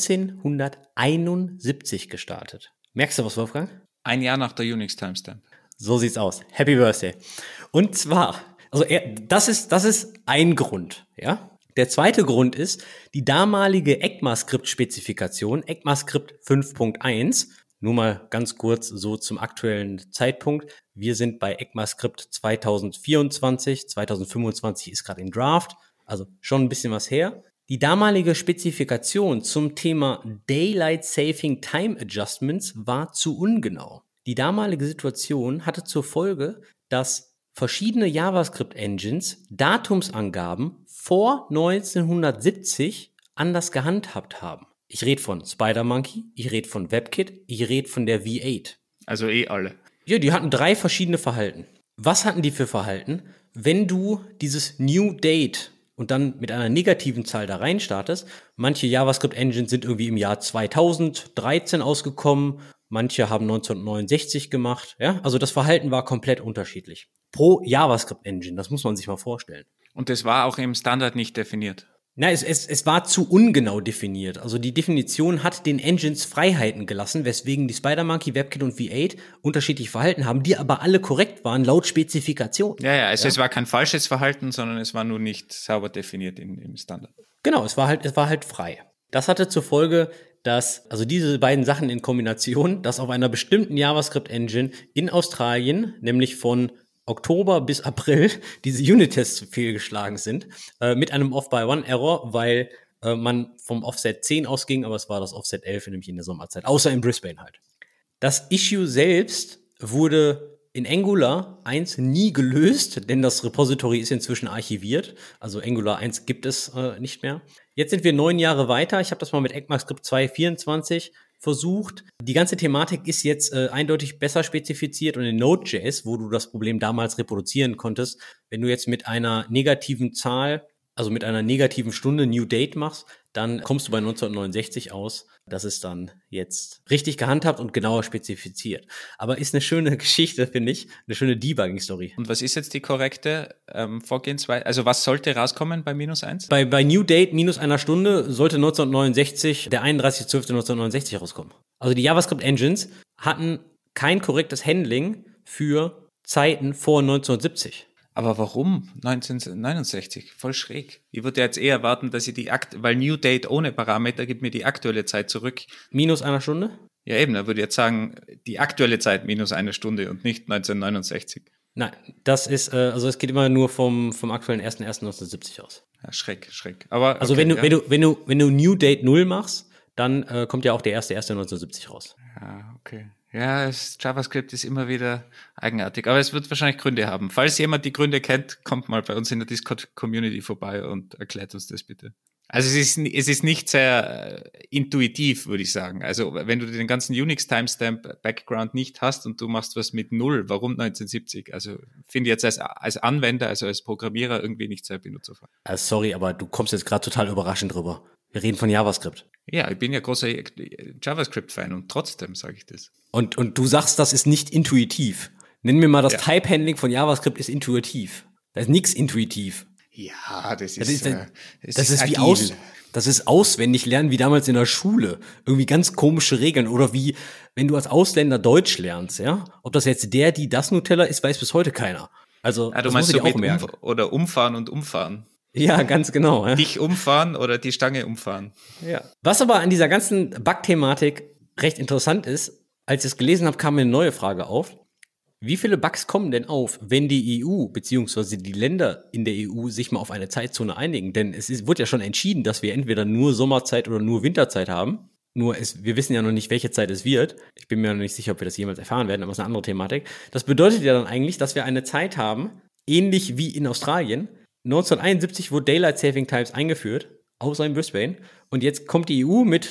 1971 gestartet. Merkst du was, Wolfgang? Ein Jahr nach der Unix Timestamp. So sieht's aus. Happy Birthday. Und zwar, also das ist ein Grund, ja. Der zweite Grund ist, die damalige ECMAScript-Spezifikation, ECMAScript 5.1, nur mal ganz kurz so zum aktuellen Zeitpunkt. Wir sind bei ECMAScript 2024, 2025 ist gerade in Draft, also schon ein bisschen was her. Die damalige Spezifikation zum Thema Daylight Saving Time Adjustments war zu ungenau. Die damalige Situation hatte zur Folge, dass verschiedene JavaScript-Engines Datumsangaben vor 1970 anders gehandhabt haben. Ich rede von SpiderMonkey, ich rede von WebKit, ich rede von der V8. Also alle. Ja, die hatten 3 verschiedene Verhalten. Was hatten die für Verhalten? Wenn du dieses New Date und dann mit einer negativen Zahl da rein startest, manche JavaScript-Engines sind irgendwie im Jahr 2013 ausgekommen, manche haben 1969 gemacht, ja, also das Verhalten war komplett unterschiedlich. Pro JavaScript-Engine, das muss man sich mal vorstellen. Und das war auch im Standard nicht definiert. Na, es war zu ungenau definiert. Also die Definition hat den Engines Freiheiten gelassen, weswegen die SpiderMonkey, WebKit und V8 unterschiedlich verhalten haben, die aber alle korrekt waren laut Spezifikation. Ja, also es war kein falsches Verhalten, sondern es war nur nicht sauber definiert im Standard. Genau, es war halt frei. Das hatte zur Folge, dass, also diese beiden Sachen in Kombination, dass auf einer bestimmten JavaScript-Engine in Australien, nämlich von Oktober bis April, diese Unit-Tests fehlgeschlagen sind, mit einem Off-by-One-Error, weil man vom Offset 10 ausging, aber es war das Offset 11, nämlich in der Sommerzeit, außer in Brisbane halt. Das Issue selbst wurde in Angular 1 nie gelöst, denn das Repository ist inzwischen archiviert. Also Angular 1 gibt es nicht mehr. Jetzt sind wir 9 Jahre weiter. Ich habe das mal mit ECMAScript 2.24 versucht. Die ganze Thematik ist jetzt eindeutig besser spezifiziert und in Node.js, wo du das Problem damals reproduzieren konntest, wenn du jetzt mit einer negativen Zahl, also mit einer negativen Stunde New Date machst, dann kommst du bei 1969 aus. Das ist dann jetzt richtig gehandhabt und genauer spezifiziert. Aber ist eine schöne Geschichte, finde ich. Eine schöne Debugging-Story. Und was ist jetzt die korrekte Vorgehensweise? Also was sollte rauskommen bei -1? Bei New Date minus einer Stunde sollte 1969, der 31.12.1969 rauskommen. Also die JavaScript-Engines hatten kein korrektes Handling für Zeiten vor 1970. Aber warum 1969? Voll schräg. Ich würde jetzt eher erwarten, dass ich weil New Date ohne Parameter gibt mir die aktuelle Zeit zurück. Minus einer Stunde? Ja eben, da würde ich jetzt sagen, die aktuelle Zeit minus eine Stunde und nicht 1969. Nein, das ist, also es geht immer nur vom aktuellen 1.1.1970 aus. Ja, schräg. Aber also okay, wenn du New Date 0 machst, dann kommt ja auch der 1.1.1970 raus. Ja, okay. Ja, JavaScript ist immer wieder eigenartig, aber es wird wahrscheinlich Gründe haben. Falls jemand die Gründe kennt, kommt mal bei uns in der Discord-Community vorbei und erklärt uns das bitte. Also es ist nicht sehr intuitiv, würde ich sagen. Also wenn du den ganzen Unix-Timestamp-Background nicht hast und du machst was mit 0, warum 1970? Also finde ich jetzt als Anwender, also als Programmierer irgendwie nicht sehr benutzerfreundlich. Sorry, aber du kommst jetzt gerade total überraschend drüber. Wir reden von JavaScript. Ja, ich bin ja großer JavaScript-Fan und trotzdem sage ich das. Und du sagst, das ist nicht intuitiv. Nenn mir mal das Type-Handling von JavaScript ist intuitiv. Da ist nichts intuitiv. Ja, das ist wie auswendig lernen, wie damals in der Schule. Irgendwie ganz komische Regeln. Oder wie, wenn du als Ausländer Deutsch lernst, ja? Ob das jetzt das Nutella ist, weiß bis heute keiner. Also, du das meinst musst du dir auch merken. Oder umfahren und umfahren. Ja, ganz genau. Ja. Dich umfahren oder die Stange umfahren. Ja. Was aber an dieser ganzen Bug-Thematik recht interessant ist, als ich es gelesen habe, kam mir eine neue Frage auf. Wie viele Bugs kommen denn auf, wenn die EU bzw. die Länder in der EU sich mal auf eine Zeitzone einigen? Denn wird ja schon entschieden, dass wir entweder nur Sommerzeit oder nur Winterzeit haben. Wir wissen ja noch nicht, welche Zeit es wird. Ich bin mir noch nicht sicher, ob wir das jemals erfahren werden, aber das ist eine andere Thematik. Das bedeutet ja dann eigentlich, dass wir eine Zeit haben, ähnlich wie in Australien. 1971 wurde Daylight Saving Times eingeführt, außer in Brisbane. Und jetzt kommt die EU mit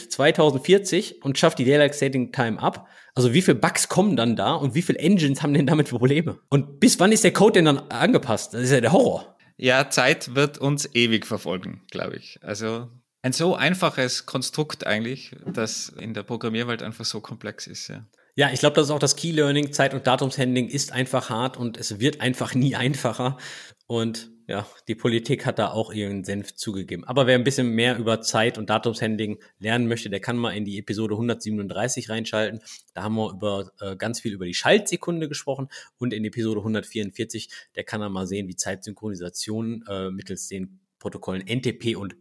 2040 und schafft die Daylight Saving Time ab. Also wie viele Bugs kommen dann da und wie viele Engines haben denn damit Probleme? Und bis wann ist der Code denn dann angepasst? Das ist ja der Horror. Ja, Zeit wird uns ewig verfolgen, glaube ich. Also ein so einfaches Konstrukt eigentlich, das in der Programmierwelt einfach so komplex ist, ja. Ja, ich glaube, das ist auch das Key Learning. Zeit- und Datumshandling ist einfach hart und es wird einfach nie einfacher. Und ja, die Politik hat da auch ihren Senf zugegeben. Aber wer ein bisschen mehr über Zeit- und Datumshandling lernen möchte, der kann mal in die Episode 137 reinschalten. Da haben wir ganz viel über die Schaltsekunde gesprochen. Und in Episode 144, der kann dann mal sehen, wie Zeitsynchronisation mittels den Protokollen NTP und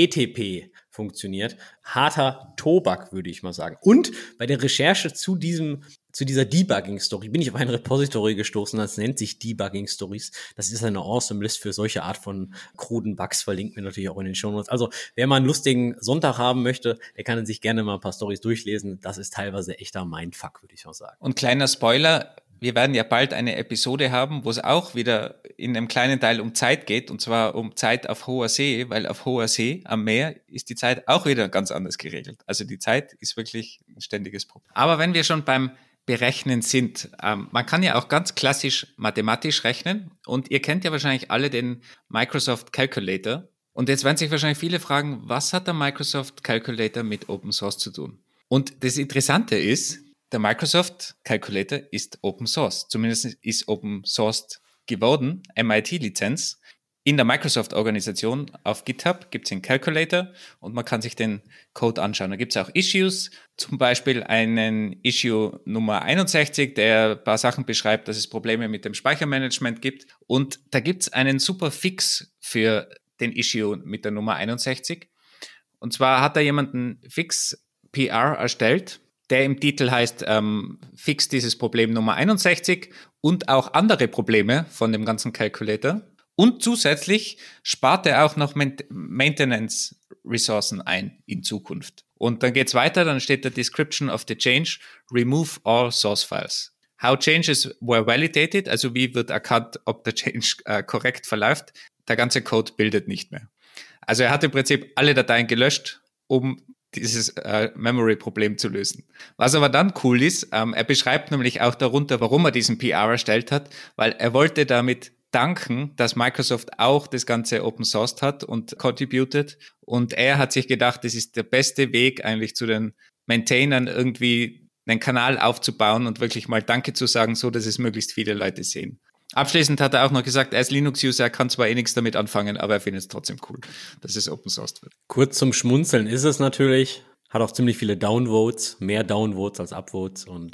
PTP funktioniert. Harter Tobak, würde ich mal sagen. Und bei der Recherche zu dieser Debugging-Story bin ich auf ein Repository gestoßen, das nennt sich Debugging-Stories. Das ist eine awesome List für solche Art von kruden Bugs, verlinken wir natürlich auch in den Shownotes. Also, wer mal einen lustigen Sonntag haben möchte, der kann sich gerne mal ein paar Stories durchlesen. Das ist teilweise echter Mindfuck, würde ich mal sagen. Und kleiner Spoiler, wir werden ja bald eine Episode haben, wo es auch wieder in einem kleinen Teil um Zeit geht, und zwar um Zeit auf hoher See, weil auf hoher See am Meer ist die Zeit auch wieder ganz anders geregelt. Also die Zeit ist wirklich ein ständiges Problem. Aber wenn wir schon beim Berechnen sind. Man kann ja auch ganz klassisch mathematisch rechnen und ihr kennt ja wahrscheinlich alle den Microsoft Calculator. Und jetzt werden sich wahrscheinlich viele fragen, was hat der Microsoft Calculator mit Open Source zu tun? Und das Interessante ist, der Microsoft Calculator ist Open Source. Zumindest ist Open Source geworden, MIT-Lizenz. In der Microsoft-Organisation auf GitHub gibt es den Calculator und man kann sich den Code anschauen. Da gibt es auch Issues, zum Beispiel einen Issue Nummer 61, der ein paar Sachen beschreibt, dass es Probleme mit dem Speichermanagement gibt. Und da gibt es einen super Fix für den Issue mit der Nummer 61. Und zwar hat da jemand einen Fix-PR erstellt, der im Titel heißt Fix dieses Problem Nummer 61 und auch andere Probleme von dem ganzen Calculator. Und zusätzlich spart er auch noch Maintenance-Ressourcen ein in Zukunft. Und dann geht's weiter, dann steht der Description of the change, remove all source files. How changes were validated, also wie wird erkannt, ob der Change korrekt verläuft. Der ganze Code bildet nicht mehr. Also er hat im Prinzip alle Dateien gelöscht, um dieses Memory-Problem zu lösen. Was aber dann cool ist, er beschreibt nämlich auch darunter, warum er diesen PR erstellt hat, weil er wollte damit danken, dass Microsoft auch das Ganze Open Sourced hat und contributed. Und er hat sich gedacht, das ist der beste Weg eigentlich zu den Maintainern irgendwie einen Kanal aufzubauen und wirklich mal Danke zu sagen, so dass es möglichst viele Leute sehen. Abschließend hat er auch noch gesagt, er ist Linux-User, er kann zwar nichts damit anfangen, aber er findet es trotzdem cool, dass es Open Sourced wird. Kurz zum Schmunzeln ist es natürlich, hat auch ziemlich viele Downvotes, mehr Downvotes als Upvotes und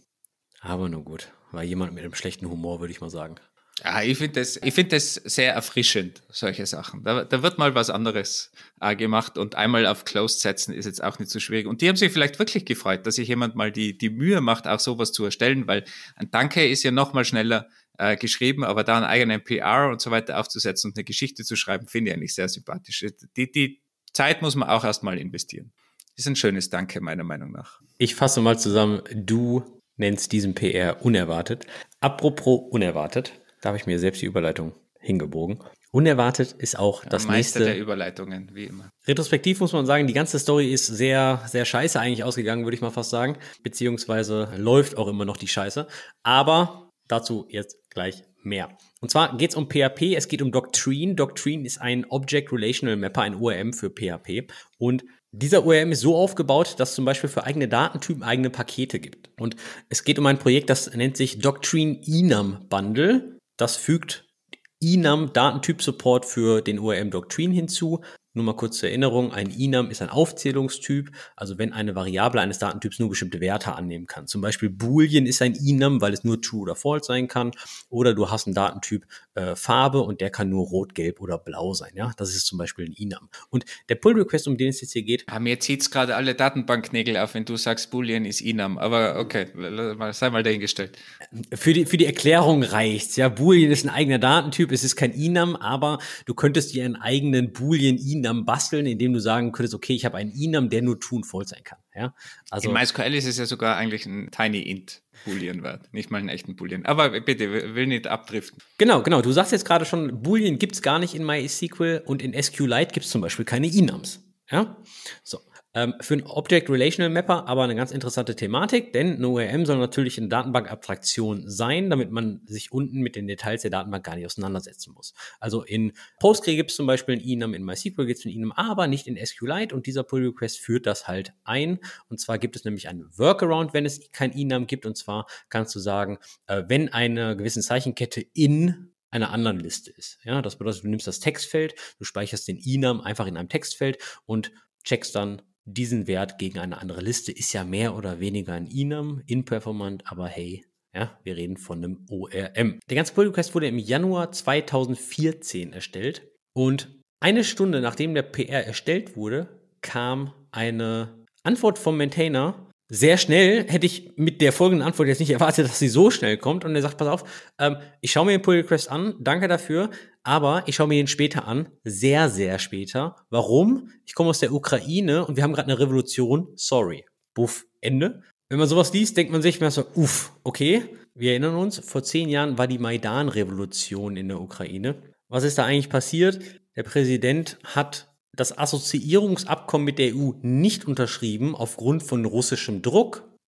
aber nur gut, war jemand mit einem schlechten Humor, würde ich mal sagen. Ja, ich finde das sehr erfrischend, solche Sachen. Da wird mal was anderes gemacht und einmal auf Closed setzen ist jetzt auch nicht so schwierig. Und die haben sich vielleicht wirklich gefreut, dass sich jemand mal die Mühe macht, auch sowas zu erstellen, weil ein Danke ist ja noch mal schneller geschrieben, aber da einen eigenen PR und so weiter aufzusetzen und eine Geschichte zu schreiben, finde ich eigentlich sehr sympathisch. Die Zeit muss man auch erstmal investieren. Ist ein schönes Danke, meiner Meinung nach. Ich fasse mal zusammen, du nennst diesen PR unerwartet. Apropos unerwartet, da habe ich mir selbst die Überleitung hingebogen. Unerwartet ist auch das Meister nächste. Der Überleitungen, wie immer. Retrospektiv muss man sagen, die ganze Story ist sehr, sehr scheiße eigentlich ausgegangen, würde ich mal fast sagen. Beziehungsweise läuft auch immer noch die Scheiße. Aber dazu jetzt gleich mehr. Und zwar geht es um PHP, es geht um Doctrine. Doctrine ist ein Object Relational Mapper, ein ORM für PHP. Und dieser ORM ist so aufgebaut, dass es zum Beispiel für eigene Datentypen eigene Pakete gibt. Und es geht um ein Projekt, das nennt sich Doctrine Enum Bundle. Das fügt Enum Datentyp-Support für den ORM Doctrine hinzu. Nur mal kurz zur Erinnerung, ein Enum ist ein Aufzählungstyp, also wenn eine Variable eines Datentyps nur bestimmte Werte annehmen kann. Zum Beispiel Boolean ist ein Enum, weil es nur True oder False sein kann. Oder du hast einen Datentyp Farbe und der kann nur Rot, Gelb oder Blau sein. Ja, das ist zum Beispiel ein Enum. Und der Pull-Request, um den es jetzt hier geht. Mir zieht's gerade alle Datenbanknägel auf, wenn du sagst, Boolean ist Enum. Aber okay, sei mal dahingestellt. Für die Erklärung reicht's. Ja, Boolean ist ein eigener Datentyp, es ist kein Enum, aber du könntest dir einen eigenen Boolean-Enum basteln, indem du sagen könntest, okay, ich habe einen Enum, der nur True und False sein kann. Ja, also in MySQL ist es ja sogar eigentlich ein Tiny Int Boolean-Wert, nicht mal einen echten Boolean. Aber bitte, will nicht abdriften. Genau. Du sagst jetzt gerade schon, Boolean gibt's gar nicht in MySQL und in SQLite gibt's zum Beispiel keine Enums. Ja, so. Für einen Object Relational Mapper aber eine ganz interessante Thematik, denn eine ORM soll natürlich eine Datenbankabstraktion sein, damit man sich unten mit den Details der Datenbank gar nicht auseinandersetzen muss. Also in Postgre gibt es zum Beispiel ein Enum, in MySQL gibt es ein Enum, aber nicht in SQLite und dieser Pull-Request führt das halt ein. Und zwar gibt es nämlich einen Workaround, wenn es kein Enum gibt, und zwar kannst du sagen, wenn eine gewisse Zeichenkette in einer anderen Liste ist. Ja, das bedeutet, du nimmst das Textfeld, du speicherst den Enum einfach in einem Textfeld und checkst dann diesen Wert gegen eine andere Liste. Ist ja mehr oder weniger ein Enum, inperformant, aber hey, ja, wir reden von einem ORM. Der ganze Pull-Request wurde im Januar 2014 erstellt und eine Stunde nachdem der PR erstellt wurde, kam eine Antwort vom Maintainer. Sehr schnell, hätte ich mit der folgenden Antwort jetzt nicht erwartet, dass sie so schnell kommt. Und er sagt, pass auf, ich schaue mir den Pull-Request an, danke dafür, aber ich schaue mir den später an, sehr, sehr später. Warum? Ich komme aus der Ukraine und wir haben gerade eine Revolution, sorry. Buff, Ende. Wenn man sowas liest, denkt man sich mehr so, okay, wir erinnern uns, vor 10 Jahren war die Maidan-Revolution in der Ukraine. Was ist da eigentlich passiert? Der Präsident hat das Assoziierungsabkommen mit der EU nicht unterschrieben aufgrund von russischem Druck.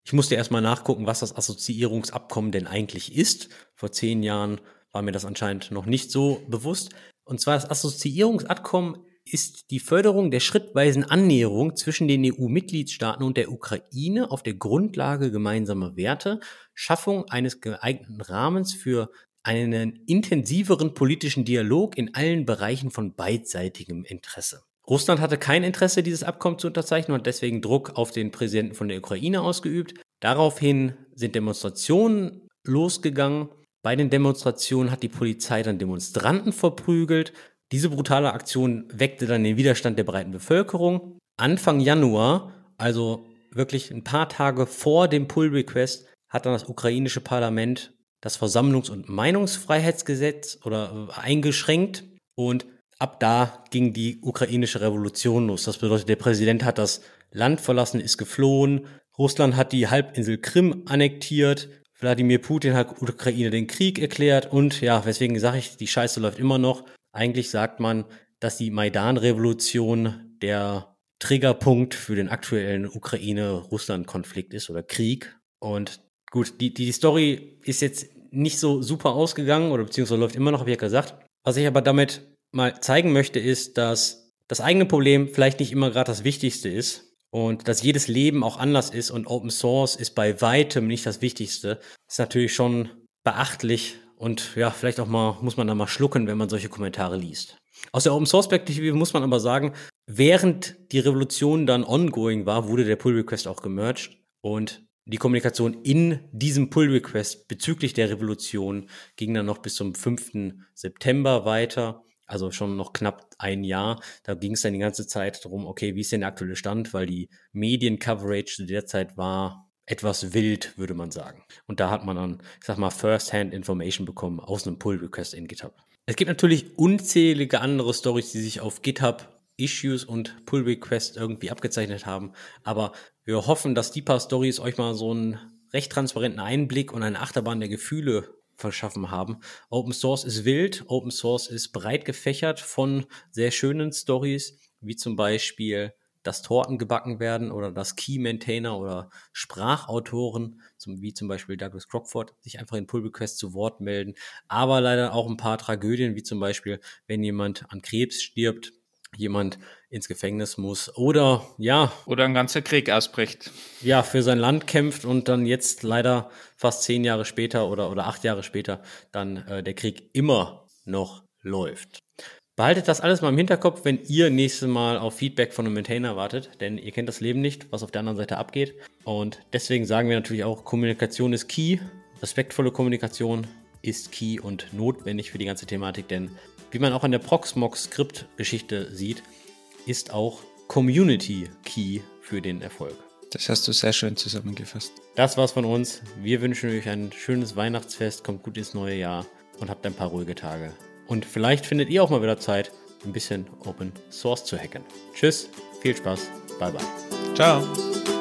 Ich musste erstmal nachgucken, was das Assoziierungsabkommen denn eigentlich ist. Vor 10 Jahren war mir das anscheinend noch nicht so bewusst. Und zwar das Assoziierungsabkommen ist die Förderung der schrittweisen Annäherung zwischen den EU-Mitgliedstaaten und der Ukraine auf der Grundlage gemeinsamer Werte, Schaffung eines geeigneten Rahmens für einen intensiveren politischen Dialog in allen Bereichen von beidseitigem Interesse. Russland hatte kein Interesse, dieses Abkommen zu unterzeichnen und hat deswegen Druck auf den Präsidenten von der Ukraine ausgeübt. Daraufhin sind Demonstrationen losgegangen. Bei den Demonstrationen hat die Polizei dann Demonstranten verprügelt. Diese brutale Aktion weckte dann den Widerstand der breiten Bevölkerung. Anfang Januar, also wirklich ein paar Tage vor dem Pull-Request, hat dann das ukrainische Parlament das Versammlungs- und Meinungsfreiheitsgesetz eingeschränkt und ab da ging die ukrainische Revolution los. Das bedeutet, der Präsident hat das Land verlassen, ist geflohen. Russland hat die Halbinsel Krim annektiert. Wladimir Putin hat Ukraine den Krieg erklärt. Und ja, weswegen sage ich, die Scheiße läuft immer noch. Eigentlich sagt man, dass die Maidan-Revolution der Triggerpunkt für den aktuellen Ukraine-Russland-Konflikt ist oder Krieg. Und gut, die Story ist jetzt nicht so super ausgegangen oder beziehungsweise läuft immer noch, habe ich ja gesagt. Was ich aber damit mal zeigen möchte, ist, dass das eigene Problem vielleicht nicht immer gerade das Wichtigste ist und dass jedes Leben auch anders ist und Open Source ist bei weitem nicht das Wichtigste. Ist natürlich schon beachtlich und ja, vielleicht auch mal, muss man da mal schlucken, wenn man solche Kommentare liest. Aus der Open Source Perspektive muss man aber sagen, während die Revolution dann ongoing war, wurde der Pull Request auch gemerged und die Kommunikation in diesem Pull Request bezüglich der Revolution ging dann noch bis zum 5. September weiter. Also schon noch knapp ein Jahr. Da ging es dann die ganze Zeit darum, okay, wie ist denn der aktuelle Stand? Weil die Medien-Coverage zu der Zeit war etwas wild, würde man sagen. Und da hat man dann, ich sag mal, First-Hand-Information bekommen aus einem Pull-Request in GitHub. Es gibt natürlich unzählige andere Stories, die sich auf GitHub Issues und Pull-Requests irgendwie abgezeichnet haben. Aber wir hoffen, dass die paar Stories euch mal so einen recht transparenten Einblick und eine Achterbahn der Gefühle verschaffen haben. Open Source ist wild, Open Source ist breit gefächert von sehr schönen Stories, wie zum Beispiel, dass Torten gebacken werden oder dass Key-Maintainer oder Sprachautoren, wie zum Beispiel Douglas Crockford, sich einfach in Pull-Requests zu Wort melden, aber leider auch ein paar Tragödien, wie zum Beispiel, wenn jemand an Krebs stirbt, jemand ins Gefängnis muss oder ein ganzer Krieg ausbricht. Ja, für sein Land kämpft und dann jetzt leider fast 10 Jahre später oder 8 Jahre später dann der Krieg immer noch läuft. Behaltet das alles mal im Hinterkopf, wenn ihr nächstes Mal auf Feedback von einem Maintainer wartet, denn ihr kennt das Leben nicht, was auf der anderen Seite abgeht. Und deswegen sagen wir natürlich auch, Kommunikation ist key, respektvolle Kommunikation ist key und notwendig für die ganze Thematik, denn wie man auch an der Proxmox-Skript-Geschichte sieht, ist auch Community Key für den Erfolg. Das hast du sehr schön zusammengefasst. Das war's von uns. Wir wünschen euch ein schönes Weihnachtsfest, kommt gut ins neue Jahr und habt ein paar ruhige Tage. Und vielleicht findet ihr auch mal wieder Zeit, ein bisschen Open Source zu hacken. Tschüss, viel Spaß, bye bye. Ciao.